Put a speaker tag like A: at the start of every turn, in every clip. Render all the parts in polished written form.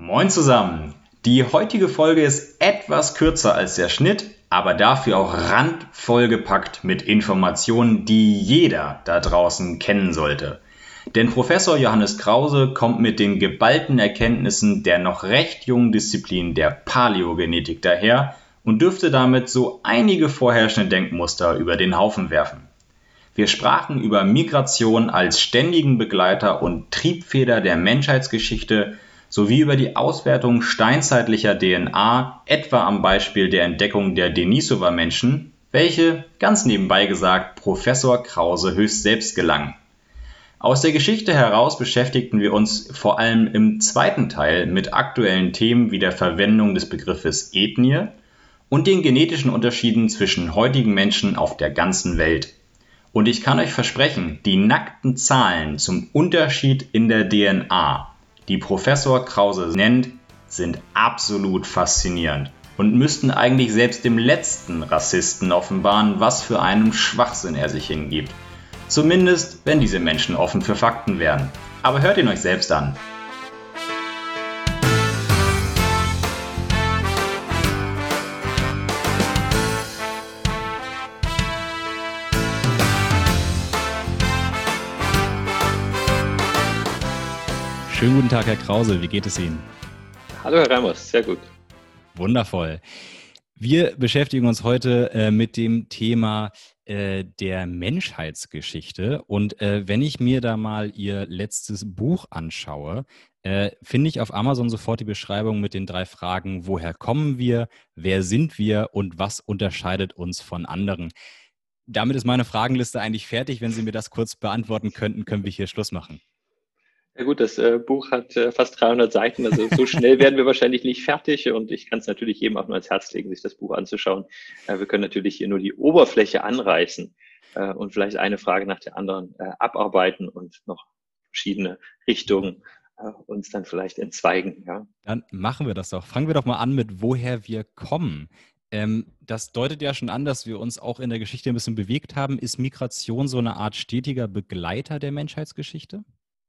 A: Moin zusammen! Die heutige Folge ist etwas kürzer als der Schnitt, aber dafür auch randvoll gepackt mit Informationen, die jeder da draußen kennen sollte. Denn Professor Johannes Krause kommt mit den geballten Erkenntnissen der noch recht jungen Disziplin der Paläogenetik daher und dürfte damit so einige vorherrschende Denkmuster über den Haufen werfen. Wir sprachen über Migration als ständigen Begleiter und Triebfeder der Menschheitsgeschichte sowie über die Auswertung steinzeitlicher DNA, etwa am Beispiel der Entdeckung der Denisova-Menschen, welche, ganz nebenbei gesagt, Professor Krause höchst selbst gelang. Aus der Geschichte heraus beschäftigten wir uns vor allem im zweiten Teil mit aktuellen Themen wie der Verwendung des Begriffes Ethnie und den genetischen Unterschieden zwischen heutigen Menschen auf der ganzen Welt. Und ich kann euch versprechen, die nackten Zahlen zum Unterschied in der DNA, die Professor Krause nennt, sind absolut faszinierend und müssten eigentlich selbst dem letzten Rassisten offenbaren, was für einen Schwachsinn er sich hingibt. Zumindest, wenn diese Menschen offen für Fakten wären. Aber hört ihn euch selbst an.
B: Schönen guten Tag, Herr Krause. Wie geht es Ihnen?
C: Hallo, Herr Reimers. Sehr gut.
B: Wundervoll. Wir beschäftigen uns heute mit dem Thema der Menschheitsgeschichte. Und wenn ich mir da mal Ihr letztes Buch anschaue, finde ich auf Amazon sofort die Beschreibung mit den 3 Fragen: Woher kommen wir, wer sind wir und was unterscheidet uns von anderen? Damit ist meine Fragenliste eigentlich fertig. Wenn Sie mir das kurz beantworten könnten, können wir hier Schluss machen.
C: Ja gut, das Buch hat fast 300 Seiten, also so schnell werden wir wahrscheinlich nicht fertig, und ich kann es natürlich jedem auch nur ans Herz legen, sich das Buch anzuschauen. Wir können natürlich hier nur die Oberfläche anreißen und vielleicht eine Frage nach der anderen abarbeiten und noch verschiedene Richtungen uns dann vielleicht entzweigen. Ja.
B: Dann machen wir das doch. Fangen wir doch mal an mit woher wir kommen. Das deutet ja schon an, dass wir uns auch in der Geschichte ein bisschen bewegt haben. Ist Migration so eine Art stetiger Begleiter der Menschheitsgeschichte?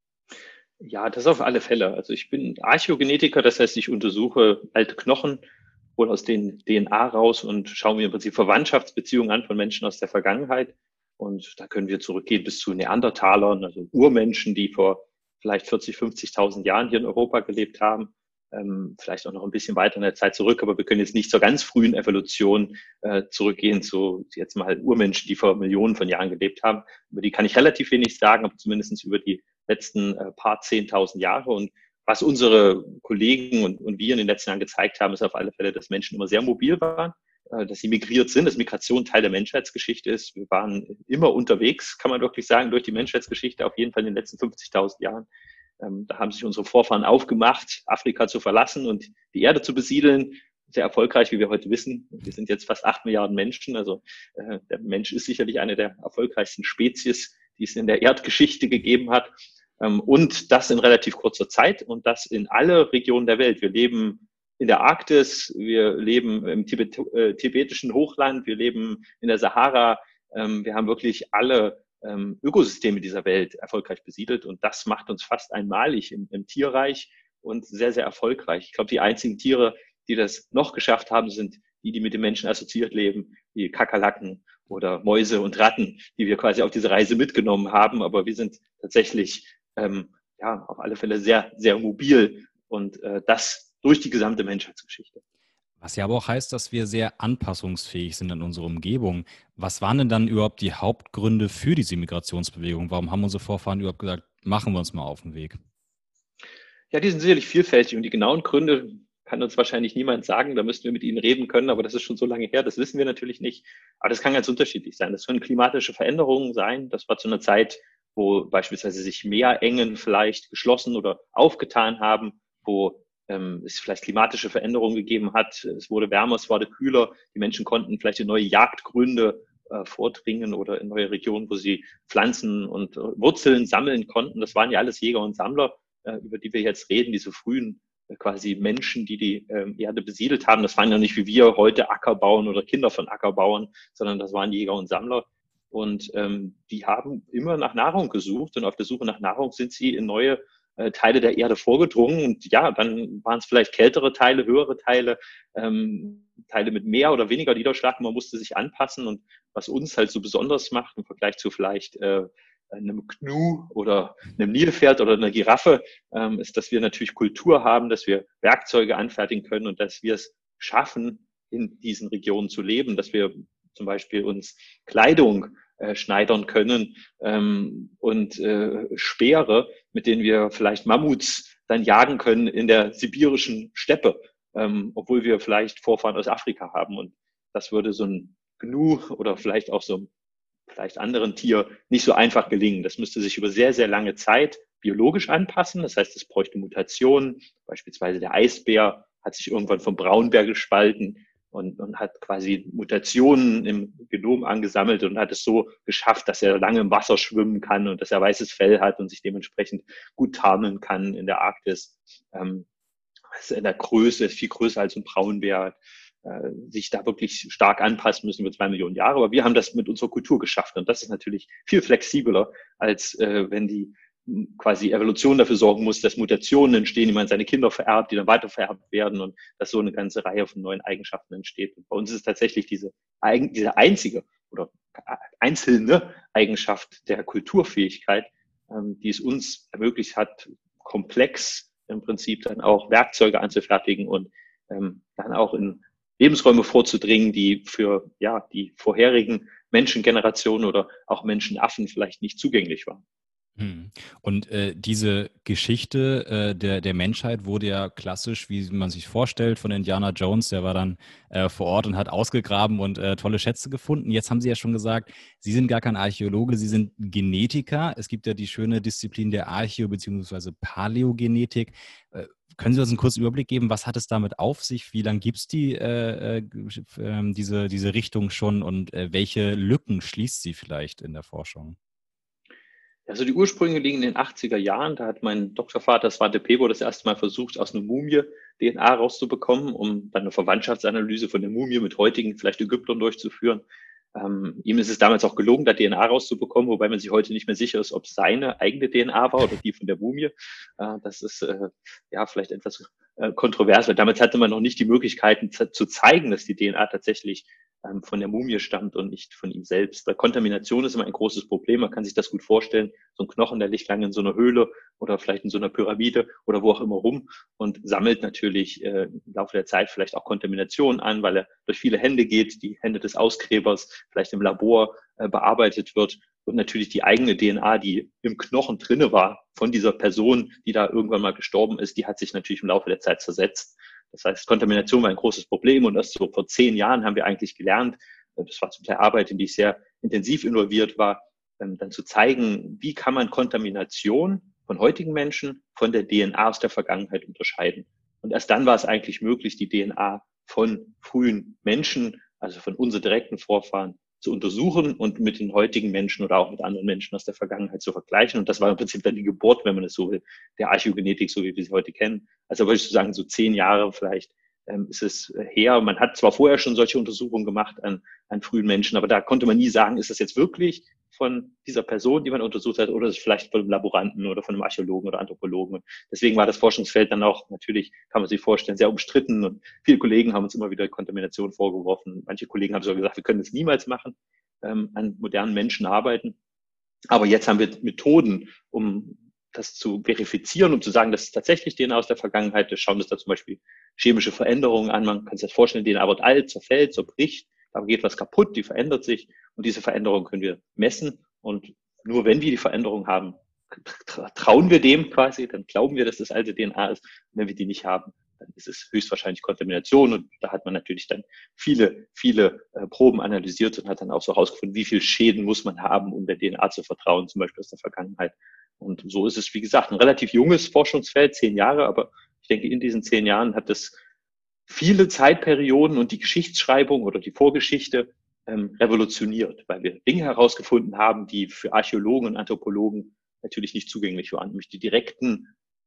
C: Ja, das auf alle Fälle. Also ich bin Archäogenetiker, das heißt, ich untersuche alte Knochen, hole aus den DNA raus und schaue mir im Prinzip Verwandtschaftsbeziehungen an von Menschen aus der Vergangenheit. Und da können wir zurückgehen bis zu Neandertalern, also Urmenschen, die vor vielleicht 40.000, 50.000 Jahren hier in Europa gelebt haben. Vielleicht auch noch ein bisschen weiter in der Zeit zurück, aber wir können jetzt nicht zur ganz frühen Evolution zurückgehen, zu jetzt mal Urmenschen, die vor Millionen von Jahren gelebt haben. Über die kann ich relativ wenig sagen, aber zumindest über die letzten paar 10.000 Jahre. Und was unsere Kollegen und wir in den letzten Jahren gezeigt haben, ist auf alle Fälle, dass Menschen immer sehr mobil waren, dass sie migriert sind, dass Migration Teil der Menschheitsgeschichte ist. Wir waren immer unterwegs, kann man wirklich sagen, durch die Menschheitsgeschichte, auf jeden Fall in den letzten 50.000 Jahren. Da haben sich unsere Vorfahren aufgemacht, Afrika zu verlassen und die Erde zu besiedeln. Sehr erfolgreich, wie wir heute wissen. Wir sind jetzt fast 8 Milliarden Menschen. Also der Mensch ist sicherlich eine der erfolgreichsten Spezies, die es in der Erdgeschichte gegeben hat. Und das in relativ kurzer Zeit und das in alle Regionen der Welt. Wir leben in der Arktis, wir leben im tibetischen Hochland, wir leben in der Sahara. Wir haben wirklich alle Ökosysteme dieser Welt erfolgreich besiedelt, und das macht uns fast einmalig im Tierreich und sehr, sehr erfolgreich. Ich glaube, die einzigen Tiere, die das noch geschafft haben, sind die mit den Menschen assoziiert leben, wie Kakerlaken oder Mäuse und Ratten, die wir quasi auf diese Reise mitgenommen haben. Aber wir sind tatsächlich auf alle Fälle sehr, sehr mobil, und das durch die gesamte Menschheitsgeschichte.
B: Was ja aber auch heißt, dass wir sehr anpassungsfähig sind an unsere Umgebung. Was waren denn dann überhaupt die Hauptgründe für diese Migrationsbewegung? Warum haben unsere Vorfahren überhaupt gesagt, machen wir uns mal auf den Weg?
C: Ja, die sind sicherlich vielfältig, und die genauen Gründe kann uns wahrscheinlich niemand sagen. Da müssten wir mit ihnen reden können, aber das ist schon so lange her, das wissen wir natürlich nicht. Aber das kann ganz unterschiedlich sein. Das können klimatische Veränderungen sein. Das war zu einer Zeit, wo beispielsweise sich Meerengen vielleicht geschlossen oder aufgetan haben, wo es vielleicht klimatische Veränderungen gegeben hat. Es wurde wärmer, es wurde kühler. Die Menschen konnten vielleicht in neue Jagdgründe vordringen oder in neue Regionen, wo sie Pflanzen und Wurzeln sammeln konnten. Das waren ja alles Jäger und Sammler, über die wir jetzt reden, diese frühen quasi Menschen, die Erde besiedelt haben. Das waren ja nicht wie wir heute Ackerbauern oder Kinder von Ackerbauern, sondern das waren Jäger und Sammler. Und die haben immer nach Nahrung gesucht, und auf der Suche nach Nahrung sind sie in neue Teile der Erde vorgedrungen. Und ja, dann waren es vielleicht kältere Teile, höhere Teile, Teile mit mehr oder weniger Niederschlag. Man musste sich anpassen. Und was uns halt so besonders macht im Vergleich zu vielleicht einem Gnu oder einem Nilpferd oder einer Giraffe, ist, dass wir natürlich Kultur haben, dass wir Werkzeuge anfertigen können und dass wir es schaffen, in diesen Regionen zu leben, dass wir zum Beispiel uns Kleidung schneidern können und Speere, mit denen wir vielleicht Mammuts dann jagen können in der sibirischen Steppe, obwohl wir vielleicht Vorfahren aus Afrika haben. Und das würde so ein Gnu oder vielleicht auch so ein vielleicht anderen Tier nicht so einfach gelingen. Das müsste sich über sehr, sehr lange Zeit biologisch anpassen. Das heißt, es bräuchte Mutationen. Beispielsweise der Eisbär hat sich irgendwann vom Braunbär gespalten und hat quasi Mutationen im Genom angesammelt und hat es so geschafft, dass er lange im Wasser schwimmen kann und dass er weißes Fell hat und sich dementsprechend gut tarnen kann in der Arktis. In der Größe ist viel größer als ein Braunbär, sich da wirklich stark anpassen müssen über 2 Millionen Jahre. Aber wir haben das mit unserer Kultur geschafft. Und das ist natürlich viel flexibler, als wenn die quasi Evolution dafür sorgen muss, dass Mutationen entstehen, die man seine Kinder vererbt, die dann weiter vererbt werden und dass so eine ganze Reihe von neuen Eigenschaften entsteht. Und bei uns ist es tatsächlich diese einzige oder einzelne Eigenschaft der Kulturfähigkeit, die es uns ermöglicht hat, komplex im Prinzip dann auch Werkzeuge anzufertigen und dann auch in Lebensräume vorzudringen, die für die vorherigen Menschengenerationen oder auch Menschenaffen vielleicht nicht zugänglich waren.
B: Und diese Geschichte der Menschheit wurde ja klassisch, wie man sich vorstellt, von Indiana Jones. Der war dann vor Ort und hat ausgegraben und tolle Schätze gefunden. Jetzt haben Sie ja schon gesagt, Sie sind gar kein Archäologe, Sie sind Genetiker. Es gibt ja die schöne Disziplin der Archäo- bzw. Paläogenetik. Können Sie uns einen kurzen Überblick geben, was hat es damit auf sich? Wie lange gibt es diese Richtung schon und welche Lücken schließt sie vielleicht in der Forschung?
C: Also die Ursprünge liegen in den 80er Jahren. Da hat mein Doktorvater Svante Pääbo das erste Mal versucht, aus einer Mumie DNA rauszubekommen, um dann eine Verwandtschaftsanalyse von der Mumie mit heutigen vielleicht Ägyptern durchzuführen. Ihm ist es damals auch gelungen, da DNA rauszubekommen, wobei man sich heute nicht mehr sicher ist, ob es seine eigene DNA war oder die von der Mumie. Das ist vielleicht etwas kontrovers, weil damals hatte man noch nicht die Möglichkeiten zu zeigen, dass die DNA tatsächlich von der Mumie stammt und nicht von ihm selbst. Weil Kontamination ist immer ein großes Problem. Man kann sich das gut vorstellen. So ein Knochen, der liegt lange in so einer Höhle oder vielleicht in so einer Pyramide oder wo auch immer rum und sammelt natürlich im Laufe der Zeit vielleicht auch Kontamination an, weil er durch viele Hände geht, die Hände des Ausgräbers, vielleicht im Labor bearbeitet wird und natürlich die eigene DNA, die im Knochen drinne war von dieser Person, die da irgendwann mal gestorben ist, die hat sich natürlich im Laufe der Zeit zersetzt. Das heißt, Kontamination war ein großes Problem und erst so vor 10 Jahren haben wir eigentlich gelernt, das war zum Teil Arbeit, in die ich sehr intensiv involviert war, dann zu zeigen, wie kann man Kontamination von heutigen Menschen von der DNA aus der Vergangenheit unterscheiden. Und erst dann war es eigentlich möglich, die DNA von frühen Menschen, also von unseren direkten Vorfahren, zu untersuchen und mit den heutigen Menschen oder auch mit anderen Menschen aus der Vergangenheit zu vergleichen. Und das war im Prinzip dann die Geburt, wenn man es so will, der Archäogenetik, so wie wir sie heute kennen. Also würde ich so sagen, so 10 Jahre vielleicht ist es her. Man hat zwar vorher schon solche Untersuchungen gemacht an frühen Menschen, aber da konnte man nie sagen, ist das jetzt wirklich von dieser Person, die man untersucht hat, oder ist es vielleicht von einem Laboranten oder von einem Archäologen oder Anthropologen. Und deswegen war das Forschungsfeld dann auch natürlich, kann man sich vorstellen, sehr umstritten. Und viele Kollegen haben uns immer wieder Kontamination vorgeworfen. Manche Kollegen haben sogar gesagt, wir können das niemals machen, an modernen Menschen arbeiten. Aber jetzt haben wir Methoden, um das zu verifizieren, um zu sagen, das ist tatsächlich DNA aus der Vergangenheit. Wir schauen uns da zum Beispiel chemische Veränderungen an. Man kann sich das vorstellen, DNA wird alt, zerfällt, zerbricht, da geht was kaputt, die verändert sich. Und diese Veränderung können wir messen. Und nur wenn wir die Veränderung haben, trauen wir dem quasi, dann glauben wir, dass das alte DNA ist. Und wenn wir die nicht haben, dann ist es höchstwahrscheinlich Kontamination. Und da hat man natürlich dann viele Proben analysiert und hat dann auch so herausgefunden, wie viel Schäden muss man haben, um der DNA zu vertrauen, zum Beispiel aus der Vergangenheit. Und so ist es, wie gesagt, ein relativ junges Forschungsfeld, 10 Jahre, aber ich denke, in diesen 10 Jahren hat es viele Zeitperioden und die Geschichtsschreibung oder die Vorgeschichte revolutioniert, weil wir Dinge herausgefunden haben, die für Archäologen und Anthropologen natürlich nicht zugänglich waren, nämlich die direkten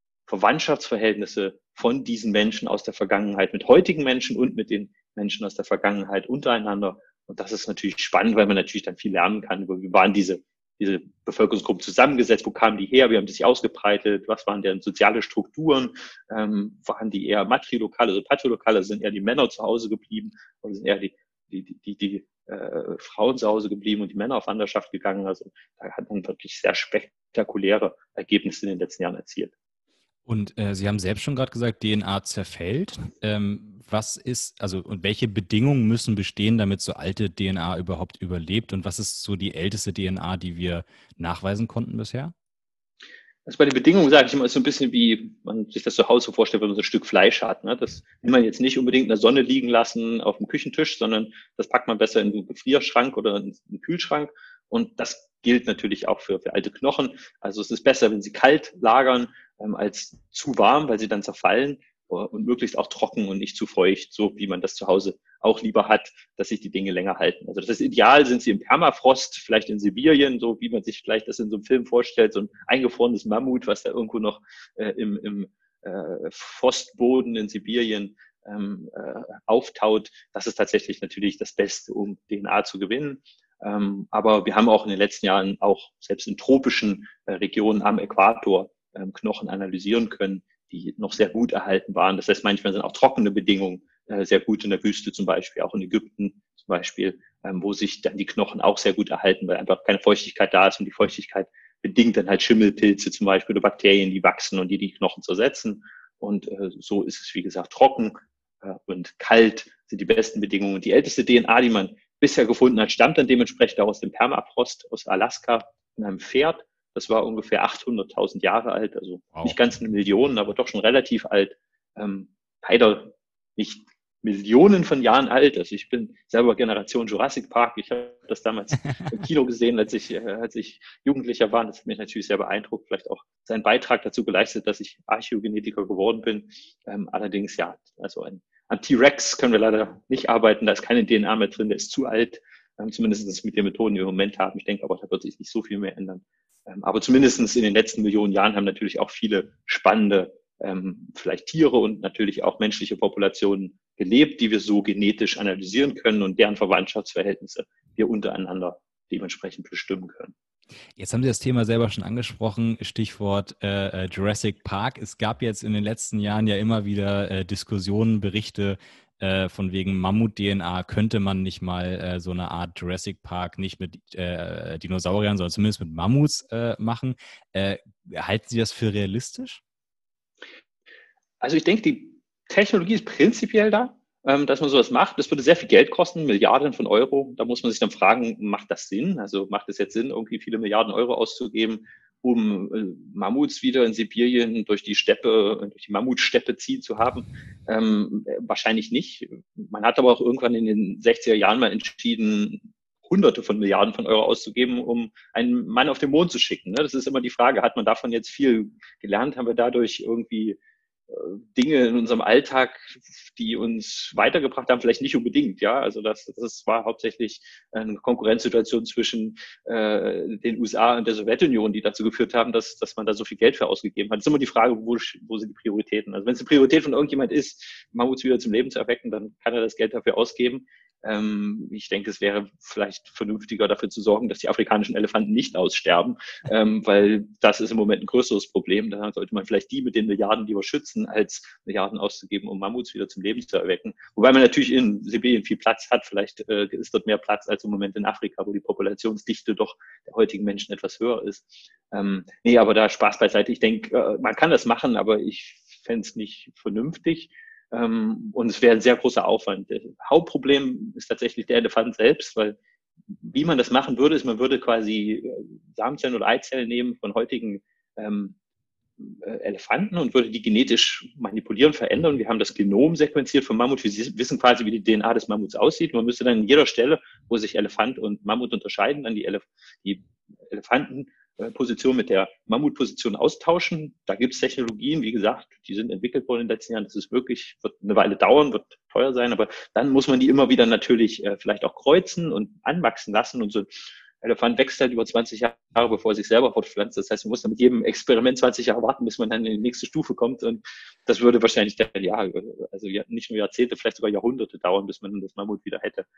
C: Verwandtschaftsverhältnisse von diesen Menschen aus der Vergangenheit mit heutigen Menschen und mit den Menschen aus der Vergangenheit untereinander. Und das ist natürlich spannend, weil man natürlich dann viel lernen kann über, wie waren diese diese Bevölkerungsgruppen zusammengesetzt, wo kamen die her, wie haben die sich ausgebreitet, was waren deren soziale Strukturen, waren die eher matrilokal, also patrilokal, also sind eher die Männer zu Hause geblieben oder sind eher die Frauen zu Hause geblieben und die Männer auf Wanderschaft gegangen. Also da hat man wirklich sehr spektakuläre Ergebnisse in den letzten Jahren erzielt.
B: Und Sie haben selbst schon gerade gesagt, DNA zerfällt. Und welche Bedingungen müssen bestehen, damit so alte DNA überhaupt überlebt? Und was ist so die älteste DNA, die wir nachweisen konnten bisher?
C: Also bei den Bedingungen sage ich immer, ist so ein bisschen wie man sich das zu Hause so vorstellt, wenn man so ein Stück Fleisch hat. Ne? Das will man jetzt nicht unbedingt in der Sonne liegen lassen auf dem Küchentisch, sondern das packt man besser in den Gefrierschrank oder in den Kühlschrank. Und das gilt natürlich auch für alte Knochen. Also es ist besser, wenn Sie kalt lagern, als zu warm, weil sie dann zerfallen und möglichst auch trocken und nicht zu feucht, so wie man das zu Hause auch lieber hat, dass sich die Dinge länger halten. Also das ist ideal, sind sie im Permafrost, vielleicht in Sibirien, so wie man sich vielleicht das in so einem Film vorstellt, so ein eingefrorenes Mammut, was da irgendwo noch im Frostboden in Sibirien auftaut. Das ist tatsächlich natürlich das Beste, um DNA zu gewinnen. Aber wir haben auch in den letzten Jahren auch selbst in tropischen Regionen am Äquator Knochen analysieren können, die noch sehr gut erhalten waren. Das heißt, manchmal sind auch trockene Bedingungen sehr gut in der Wüste zum Beispiel, auch in Ägypten zum Beispiel, wo sich dann die Knochen auch sehr gut erhalten, weil einfach keine Feuchtigkeit da ist und die Feuchtigkeit bedingt dann halt Schimmelpilze zum Beispiel oder Bakterien, die wachsen und die Knochen zersetzen. Und so ist es, wie gesagt, trocken und kalt sind die besten Bedingungen. Die älteste DNA, die man bisher gefunden hat, stammt dann dementsprechend auch aus dem Permafrost, aus Alaska, in einem Pferd. Das war ungefähr 800.000 Jahre alt, also nicht ganz eine Million, aber doch schon relativ alt. Leider nicht Millionen von Jahren alt. Also ich bin selber Generation Jurassic Park. Ich habe das damals im Kino gesehen, als ich Jugendlicher war. Das hat mich natürlich sehr beeindruckt. Vielleicht auch seinen Beitrag dazu geleistet, dass ich Archäogenetiker geworden bin. Allerdings ja, also an T-Rex können wir leider nicht arbeiten. Da ist keine DNA mehr drin. Der ist zu alt. Zumindest mit den Methoden, die wir im Moment haben. Ich denke aber, da wird sich nicht so viel mehr ändern. Aber zumindest in den letzten Millionen Jahren haben natürlich auch viele spannende, vielleicht Tiere und natürlich auch menschliche Populationen gelebt, die wir so genetisch analysieren können und deren Verwandtschaftsverhältnisse wir untereinander dementsprechend bestimmen können.
B: Jetzt haben Sie das Thema selber schon angesprochen, Stichwort Jurassic Park. Es gab jetzt in den letzten Jahren ja immer wieder Diskussionen, Berichte von wegen Mammut-DNA. Könnte man nicht mal so eine Art Jurassic Park nicht mit Dinosauriern, sondern zumindest mit Mammuts machen? Halten Sie das für realistisch?
C: Also ich denke, die Technologie ist prinzipiell da, dass man sowas macht. Das würde sehr viel Geld kosten, Milliarden von Euro. Da muss man sich dann fragen, macht das Sinn? Also macht es jetzt Sinn, irgendwie viele Milliarden Euro auszugeben, um Mammuts wieder in Sibirien durch die Mammutsteppe ziehen zu haben? Wahrscheinlich nicht. Man hat aber auch irgendwann in den 60er Jahren mal entschieden, Hunderte von Milliarden von Euro auszugeben, um einen Mann auf den Mond zu schicken. Ne? Das ist immer die Frage, hat man davon jetzt viel gelernt? Haben wir dadurch irgendwie Dinge in unserem Alltag, die uns weitergebracht haben, vielleicht nicht unbedingt, ja. Also das war hauptsächlich eine Konkurrenzsituation zwischen den USA und der Sowjetunion, die dazu geführt haben, dass man da so viel Geld für ausgegeben hat. Das ist immer die Frage, wo sind die Prioritäten? Also wenn es eine Priorität von irgendjemand ist, Mammuts wieder zum Leben zu erwecken, dann kann er das Geld dafür ausgeben. Ich denke, es wäre vielleicht vernünftiger, dafür zu sorgen, dass die afrikanischen Elefanten nicht aussterben, weil das ist im Moment ein größeres Problem. Da sollte man vielleicht die mit den Milliarden lieber schützen, als Milliarden auszugeben, um Mammuts wieder zum Leben zu erwecken. Wobei man natürlich in Sibirien viel Platz hat. Vielleicht ist dort mehr Platz als im Moment in Afrika, wo die Populationsdichte doch der heutigen Menschen etwas höher ist. Nee, aber da Spaß beiseite. Ich denke, man kann das machen, aber ich fände es nicht vernünftig. Und es wäre ein sehr großer Aufwand. Das Hauptproblem ist tatsächlich der Elefant selbst, weil wie man das machen würde, ist, man würde quasi Samenzellen oder Eizellen nehmen von heutigen Elefanten und würde die genetisch manipulieren, verändern. Wir haben das Genom sequenziert vom Mammut. Wir wissen quasi, wie die DNA des Mammuts aussieht. Man müsste dann an jeder Stelle, wo sich Elefant und Mammut unterscheiden, dann die Elefantenposition mit der Mammutposition austauschen. Da gibt es Technologien, wie gesagt, die sind entwickelt worden in den letzten Jahren. Das ist wirklich, wird eine Weile dauern, wird teuer sein, aber dann muss man die immer wieder natürlich vielleicht auch kreuzen und anwachsen lassen und so. Elefant wächst halt über 20 Jahre, bevor er sich selber fortpflanzt. Das heißt, man muss dann mit jedem Experiment 20 Jahre warten, bis man dann in die nächste Stufe kommt. Und das würde wahrscheinlich nicht nur Jahrzehnte, vielleicht sogar Jahrhunderte dauern, bis man das Mammut wieder hätte.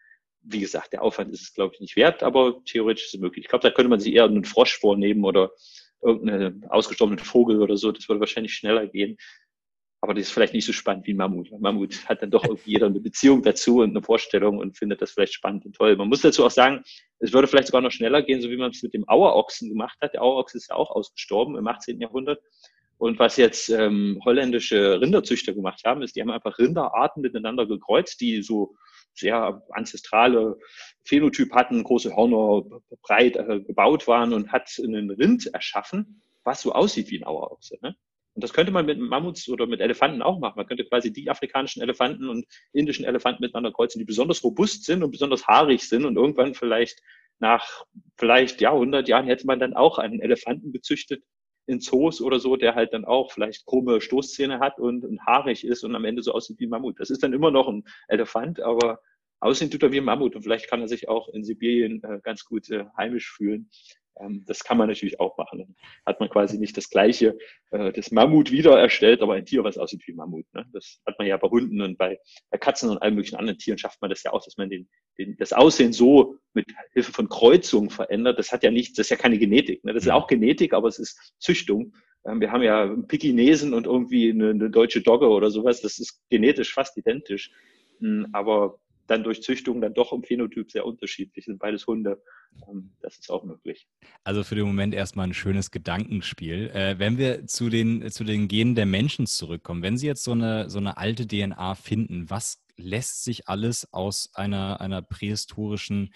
C: wie gesagt, der Aufwand ist es, glaube ich, nicht wert, aber theoretisch ist es möglich. Ich glaube, da könnte man sich eher einen Frosch vornehmen oder irgendeinen ausgestorbenen Vogel oder so. Das würde wahrscheinlich schneller gehen. Aber das ist vielleicht nicht so spannend wie ein Mammut. Mammut hat dann doch irgendwie jeder eine Beziehung dazu und eine Vorstellung und findet das vielleicht spannend und toll. Man muss dazu auch sagen, es würde vielleicht sogar noch schneller gehen, so wie man es mit dem Auerochsen gemacht hat. Der Auerochse ist ja auch ausgestorben im 18. Jahrhundert. Und was jetzt holländische Rinderzüchter gemacht haben, ist, die haben einfach Rinderarten miteinander gekreuzt, die so sehr ancestrale Phänotyp hatten, große Hörner, breit gebaut waren und hat einen Rind erschaffen, was so aussieht wie ein Auerochse. Ne? Und das könnte man mit Mammuts oder mit Elefanten auch machen. Man könnte quasi die afrikanischen Elefanten und indischen Elefanten miteinander kreuzen, die besonders robust sind und besonders haarig sind. Und irgendwann nach 100 Jahren hätte man dann auch einen Elefanten gezüchtet in Zoos oder so, der halt dann auch vielleicht krumme Stoßzähne hat und haarig ist und am Ende so aussieht wie ein Mammut. Das ist dann immer noch ein Elefant, aber aussehen tut er wie ein Mammut und vielleicht kann er sich auch in Sibirien ganz gut heimisch fühlen. Das kann man natürlich auch machen. Dann hat man quasi nicht das Gleiche, das Mammut wieder erstellt, aber ein Tier, was aussieht wie Mammut. Ne? Das hat man ja bei Hunden und bei Katzen und allen möglichen anderen Tieren schafft man das ja auch, dass man das Aussehen so mit Hilfe von Kreuzungen verändert. Das hat ja nichts, das ist ja keine Genetik. Ne? Das ist auch Genetik, aber es ist Züchtung. Wir haben ja einen Pekinesen und irgendwie eine deutsche Dogge oder sowas. Das ist genetisch fast identisch. Aber dann durch Züchtung dann doch im Phänotyp sehr unterschiedlich sind, beides Hunde. Das ist auch möglich.
B: Also für den Moment erstmal ein schönes Gedankenspiel. Wenn wir zu den Genen der Menschen zurückkommen, wenn Sie jetzt so eine alte DNA finden, was lässt sich alles aus einer prähistorischen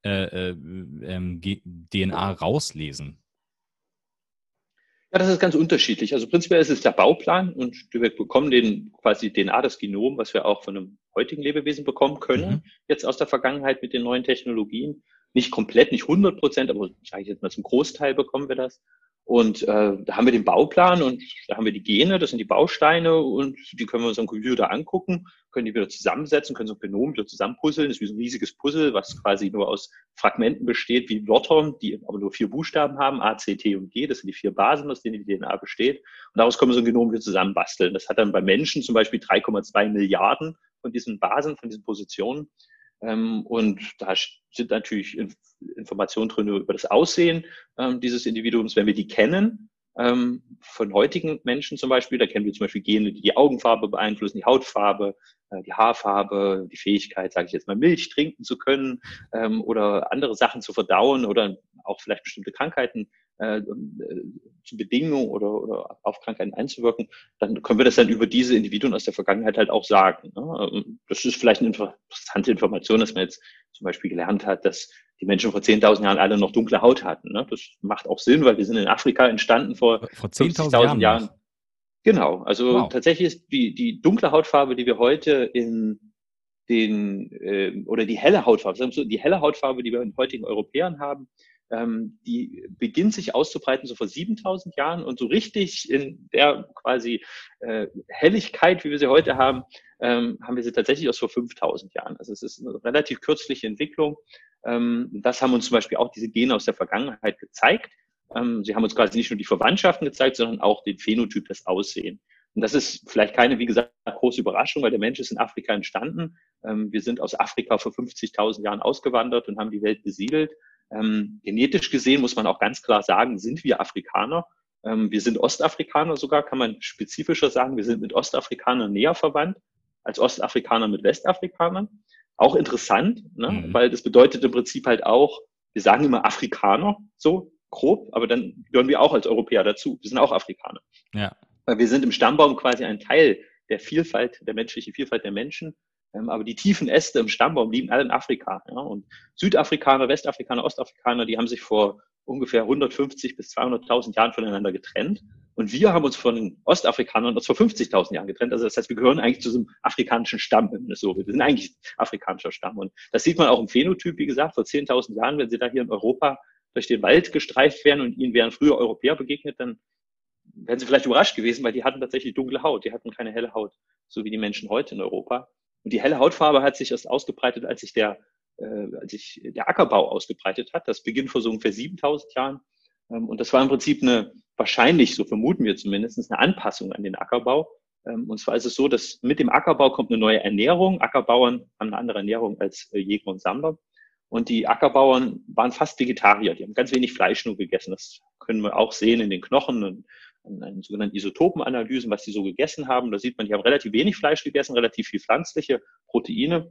B: DNA rauslesen?
C: Ja, das ist ganz unterschiedlich. Also prinzipiell ist es der Bauplan und wir bekommen quasi DNA, das Genom, was wir auch von einem heutigen Lebewesen bekommen können, jetzt aus der Vergangenheit mit den neuen Technologien. Nicht komplett, nicht 100%, aber sage ich jetzt mal zum Großteil bekommen wir das. Und da haben wir den Bauplan und da haben wir die Gene, das sind die Bausteine und die können wir uns am Computer angucken, können die wieder zusammensetzen, können so ein Genom wieder zusammenpuzzeln. Das ist wie so ein riesiges Puzzle, was quasi nur aus Fragmenten besteht, wie Wörtern, die aber nur 4 Buchstaben haben, A, C, T und G. Das sind die 4 Basen, aus denen die DNA besteht. Und daraus können wir so ein Genom wieder zusammenbasteln. Das hat dann bei Menschen zum Beispiel 3,2 Milliarden von diesen Basen, von diesen Positionen. Und da sind natürlich Informationen drin über das Aussehen dieses Individuums, wenn wir die kennen. Von heutigen Menschen zum Beispiel, da kennen wir zum Beispiel Gene, die die Augenfarbe beeinflussen, die Hautfarbe, die Haarfarbe, die Fähigkeit, sage ich jetzt mal, Milch trinken zu können oder andere Sachen zu verdauen oder auch vielleicht bestimmte Krankheiten zu bedingen oder auf Krankheiten einzuwirken, dann können wir das dann über diese Individuen aus der Vergangenheit halt auch sagen. Ne? Das ist vielleicht eine interessante Information, dass man jetzt zum Beispiel gelernt hat, dass die Menschen vor 10.000 Jahren alle noch dunkle Haut hatten. Ne? Das macht auch Sinn, weil wir sind in Afrika entstanden vor
B: 10.000 Jahren.
C: Genau, also tatsächlich ist die dunkle Hautfarbe, die wir heute oder die helle Hautfarbe, die helle Hautfarbe, die wir in heutigen Europäern haben, die beginnt sich auszubreiten so vor 7.000 Jahren und so richtig in der quasi Helligkeit, wie wir sie heute haben, haben wir sie tatsächlich erst vor 5.000 Jahren. Also es ist eine relativ kürzliche Entwicklung. Das haben uns zum Beispiel auch diese Gene aus der Vergangenheit gezeigt. Sie haben uns quasi nicht nur die Verwandtschaften gezeigt, sondern auch den Phänotyp, das Aussehen. Und das ist vielleicht keine, wie gesagt, große Überraschung, weil der Mensch ist in Afrika entstanden. Wir sind aus Afrika vor 50.000 Jahren ausgewandert und haben die Welt besiedelt. Genetisch gesehen muss man auch ganz klar sagen, sind wir Afrikaner. Wir sind Ostafrikaner sogar, kann man spezifischer sagen. Wir sind mit Ostafrikanern näher verwandt als Ostafrikaner mit Westafrikanern. Auch interessant, ne? Weil das bedeutet im Prinzip halt auch, wir sagen immer Afrikaner, so grob, aber dann gehören wir auch als Europäer dazu. Wir sind auch Afrikaner.
B: Ja.
C: Weil wir sind im Stammbaum quasi ein Teil der Vielfalt, der menschlichen Vielfalt der Menschen. Aber die tiefen Äste im Stammbaum liegen alle in Afrika. Ja? Und Südafrikaner, Westafrikaner, Ostafrikaner, die haben sich vor ungefähr 150 bis 200.000 Jahren voneinander getrennt. Und wir haben uns von den Ostafrikanern vor 50.000 Jahren getrennt. Also das heißt, wir gehören eigentlich zu so einem afrikanischen Stamm, wenn man das so will. Wir sind eigentlich afrikanischer Stamm. Und das sieht man auch im Phänotyp, wie gesagt, vor 10.000 Jahren, wenn sie da hier in Europa durch den Wald gestreift wären und ihnen wären früher Europäer begegnet, dann wären sie vielleicht überrascht gewesen, weil die hatten tatsächlich dunkle Haut. Die hatten keine helle Haut, so wie die Menschen heute in Europa. Und die helle Hautfarbe hat sich erst ausgebreitet, als sich der Ackerbau ausgebreitet hat. Das beginnt vor so ungefähr 7.000 Jahren. Und das war im Prinzip wahrscheinlich, so vermuten wir zumindest, eine Anpassung an den Ackerbau. Und zwar ist es so, dass mit dem Ackerbau kommt eine neue Ernährung. Ackerbauern haben eine andere Ernährung als Jäger und Sammler. Und die Ackerbauern waren fast Vegetarier. Die haben ganz wenig Fleisch nur gegessen. Das können wir auch sehen in den Knochen und an sogenannten Isotopenanalysen, was die so gegessen haben. Da sieht man, die haben relativ wenig Fleisch gegessen, relativ viel pflanzliche Proteine.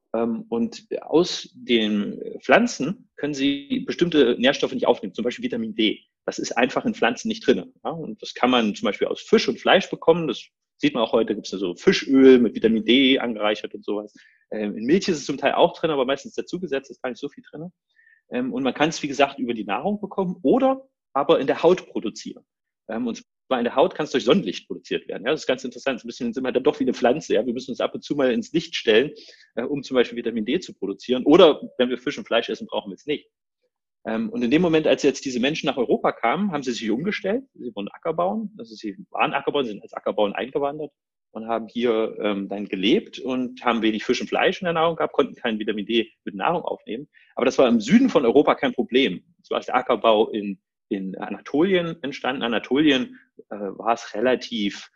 C: Und aus den Pflanzen können sie bestimmte Nährstoffe nicht aufnehmen, zum Beispiel Vitamin D. Das ist einfach in Pflanzen nicht drin. Ja? Und das kann man zum Beispiel aus Fisch und Fleisch bekommen. Das sieht man auch heute, gibt es so Fischöl mit Vitamin D angereichert und sowas. In Milch ist es zum Teil auch drin, aber meistens dazugesetzt, ist gar nicht so viel drin. Und man kann es, wie gesagt, über die Nahrung bekommen oder aber in der Haut produzieren. Und zwar in der Haut kann es durch Sonnenlicht produziert werden. Ja, das ist ganz interessant. Ein bisschen sind wir dann doch wie eine Pflanze. Ja, wir müssen uns ab und zu mal ins Licht stellen, um zum Beispiel Vitamin D zu produzieren. Oder wenn wir Fisch und Fleisch essen, brauchen wir es nicht. Und in dem Moment, als jetzt diese Menschen nach Europa kamen, haben sie sich umgestellt. Sie wurden Ackerbauern. Also sie waren Ackerbauern, sind als Ackerbauern eingewandert und haben hier dann gelebt und haben wenig Fisch und Fleisch in der Nahrung gehabt, konnten kein Vitamin D mit Nahrung aufnehmen. Aber das war im Süden von Europa kein Problem. So ist der Ackerbau in Anatolien entstanden. Anatolien war es relativ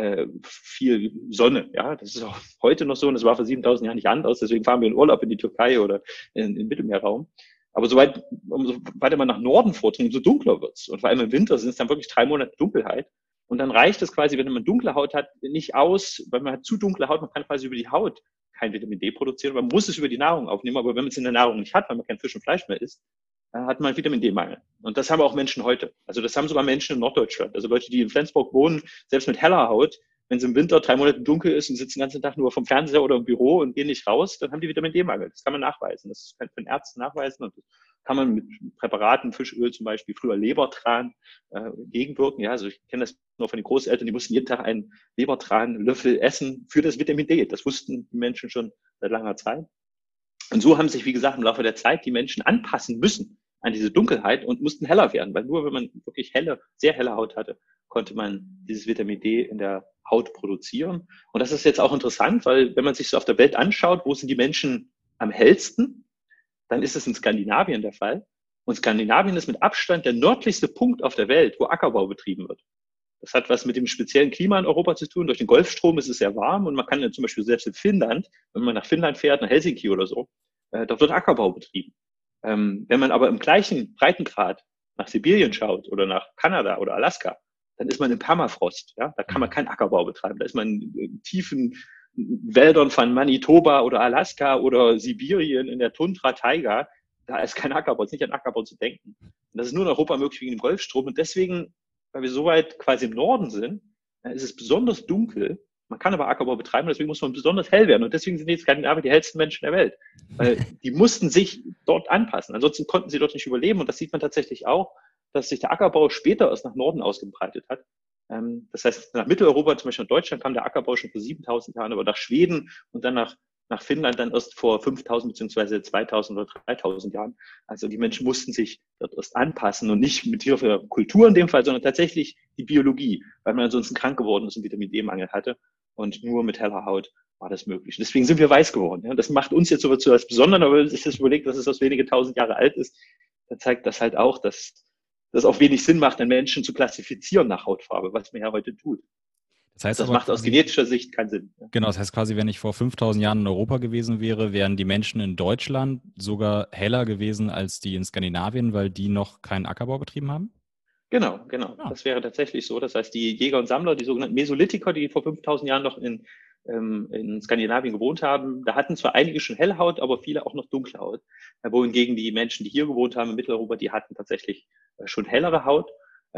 C: viel Sonne. Ja, das ist auch heute noch so und das war vor 7.000 Jahren nicht anders. Deswegen fahren wir in Urlaub in die Türkei oder in den Mittelmeerraum. Aber umso weiter man nach Norden vordringt, umso dunkler wird's. Und vor allem im Winter sind es dann wirklich 3 Monate Dunkelheit. Und dann reicht es quasi, wenn man dunkle Haut hat, nicht aus, weil man hat zu dunkle Haut, man kann quasi über die Haut kein Vitamin D produzieren. Man muss es über die Nahrung aufnehmen, aber wenn man es in der Nahrung nicht hat, weil man kein Fisch und Fleisch mehr isst, hat man Vitamin D-Mangel. Und das haben auch Menschen heute. Also das haben sogar Menschen in Norddeutschland. Also Leute, die in Flensburg wohnen, selbst mit heller Haut, wenn es im Winter 3 Monate dunkel ist und sitzen den ganzen Tag nur vom Fernseher oder im Büro und gehen nicht raus, dann haben die Vitamin D-Mangel. Das kann man nachweisen. Das kann von Ärzten nachweisen und das kann man mit Präparaten, Fischöl zum Beispiel, früher Lebertran gegenwirken. Ja, also ich kenne das nur von den Großeltern, die mussten jeden Tag einen Lebertranlöffel essen für das Vitamin D. Das wussten die Menschen schon seit langer Zeit. Und so haben sich, wie gesagt, im Laufe der Zeit die Menschen anpassen müssen an diese Dunkelheit und mussten heller werden, weil nur wenn man wirklich sehr helle Haut hatte, konnte man dieses Vitamin D in der Haut produzieren. Und das ist jetzt auch interessant, weil wenn man sich so auf der Welt anschaut, wo sind die Menschen am hellsten, dann ist es in Skandinavien der Fall. Und Skandinavien ist mit Abstand der nördlichste Punkt auf der Welt, wo Ackerbau betrieben wird. Das hat was mit dem speziellen Klima in Europa zu tun. Durch den Golfstrom ist es sehr warm und man kann ja zum Beispiel selbst in Finnland, wenn man nach Finnland fährt, nach Helsinki oder so, dort wird Ackerbau betrieben. Wenn man aber im gleichen Breitengrad nach Sibirien schaut oder nach Kanada oder Alaska, dann ist man im Permafrost. Ja? Da kann man keinen Ackerbau betreiben. Da ist man in tiefen Wäldern von Manitoba oder Alaska oder Sibirien in der Tundra-Taiga. Da ist kein Ackerbau, ist nicht an Ackerbau zu denken. Und das ist nur in Europa möglich wegen dem Golfstrom. Und deswegen, weil wir so weit quasi im Norden sind, ist es besonders dunkel. Man kann aber Ackerbau betreiben, deswegen muss man besonders hell werden. Und deswegen sind die Skandinavier die hellsten Menschen der Welt. Weil die mussten sich dort anpassen. Ansonsten konnten sie dort nicht überleben. Und das sieht man tatsächlich auch, dass sich der Ackerbau später erst nach Norden ausgebreitet hat. Das heißt, nach Mitteleuropa, zum Beispiel nach Deutschland, kam der Ackerbau schon vor 7.000 Jahren, aber nach Schweden und dann nach Finnland dann erst vor 5.000 beziehungsweise 2.000 oder 3.000 Jahren. Also die Menschen mussten sich dort erst anpassen und nicht mit Hilfe der Kultur in dem Fall, sondern tatsächlich die Biologie, weil man ansonsten krank geworden ist und Vitamin D-Mangel hatte. Und nur mit heller Haut war das möglich. Deswegen sind wir weiß geworden. Ja. Das macht uns jetzt so als Besonderen, aber wenn man sich das überlegt, dass es aus wenige tausend Jahre alt ist, dann zeigt das halt auch, dass das auch wenig Sinn macht, einen Menschen zu klassifizieren nach Hautfarbe, was man ja heute tut.
B: Das heißt
C: das
B: aber
C: macht aus genetischer Sicht keinen Sinn. Ja.
B: Genau, das heißt quasi, wenn ich vor 5.000 Jahren in Europa gewesen wäre, wären die Menschen in Deutschland sogar heller gewesen als die in Skandinavien, weil die noch keinen Ackerbau betrieben haben?
C: Genau.
B: Ah.
C: Das wäre tatsächlich so. Das heißt, die Jäger und Sammler, die sogenannten Mesolithiker, die vor 5.000 Jahren noch in Skandinavien gewohnt haben, da hatten zwar einige schon helle Haut, aber viele auch noch dunkle Haut. Wohingegen die Menschen, die hier gewohnt haben in Mitteleuropa, die hatten tatsächlich schon hellere Haut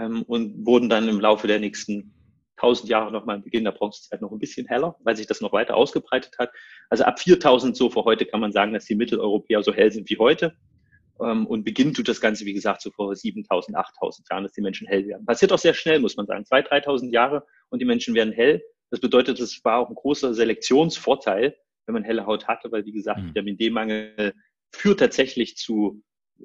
C: und wurden dann im Laufe der nächsten 1.000 Jahre nochmal am Beginn der Bronzezeit noch ein bisschen heller, weil sich das noch weiter ausgebreitet hat. Also ab 4.000 so vor heute kann man sagen, dass die Mitteleuropäer so hell sind wie heute. Und beginnt tut das Ganze, wie gesagt, so vor 7.000, 8.000 Jahren, dass die Menschen hell werden. Passiert auch sehr schnell, muss man sagen. 2.000, 3.000 Jahre und die Menschen werden hell. Das bedeutet, es war auch ein großer Selektionsvorteil, wenn man helle Haut hatte, weil, wie gesagt, Vitamin D-Mangel führt tatsächlich zu,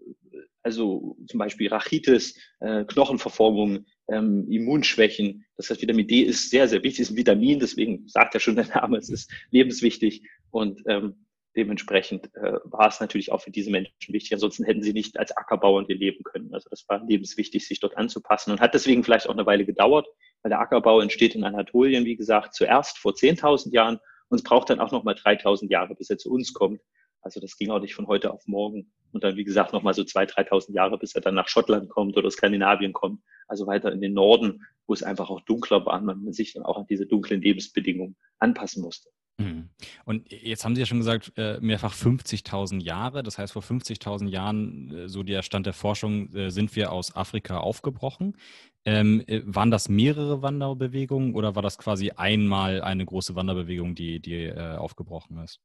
C: also zum Beispiel Rachitis, Knochenverformung, Immunschwächen. Das heißt, Vitamin D ist sehr, sehr wichtig, ist ein Vitamin, deswegen sagt ja schon der Name, es ist lebenswichtig und dementsprechend war es natürlich auch für diese Menschen wichtig. Ansonsten hätten sie nicht als Ackerbauern leben können. Also das war lebenswichtig, sich dort anzupassen und hat deswegen vielleicht auch eine Weile gedauert, weil der Ackerbau entsteht in Anatolien, wie gesagt, zuerst vor 10.000 Jahren und es braucht dann auch nochmal 3.000 Jahre, bis er zu uns kommt. Also das ging auch nicht von heute auf morgen. Und dann, wie gesagt, nochmal so 2.000, 3.000 Jahre, bis er dann nach Schottland kommt oder Skandinavien kommt. Also weiter in den Norden, wo es einfach auch dunkler war und man sich dann auch an diese dunklen Lebensbedingungen anpassen musste.
B: Und jetzt haben Sie ja schon gesagt, mehrfach 50.000 Jahre. Das heißt, vor 50.000 Jahren, so der Stand der Forschung, sind wir aus Afrika aufgebrochen. Waren das mehrere Wanderbewegungen oder war das quasi einmal eine große Wanderbewegung, die aufgebrochen ist?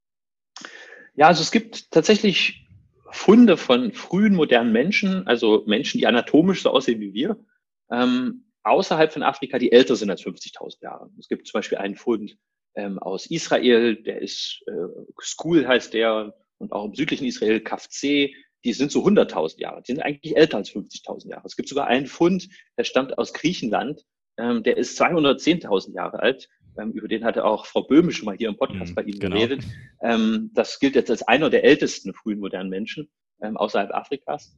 C: Ja, also es gibt tatsächlich Funde von frühen modernen Menschen, also Menschen, die anatomisch so aussehen wie wir, außerhalb von Afrika, die älter sind als 50.000 Jahre. Es gibt zum Beispiel einen Fund aus Israel, der ist Skul heißt der, und auch im südlichen Israel Kafze, die sind so 100.000 Jahre, die sind eigentlich älter als 50.000 Jahre. Es gibt sogar einen Fund, der stammt aus Griechenland, der ist 210.000 Jahre alt. Über den hatte auch Frau Böhme schon mal hier im Podcast bei Ihnen geredet. Das gilt jetzt als einer der ältesten frühen modernen Menschen außerhalb Afrikas.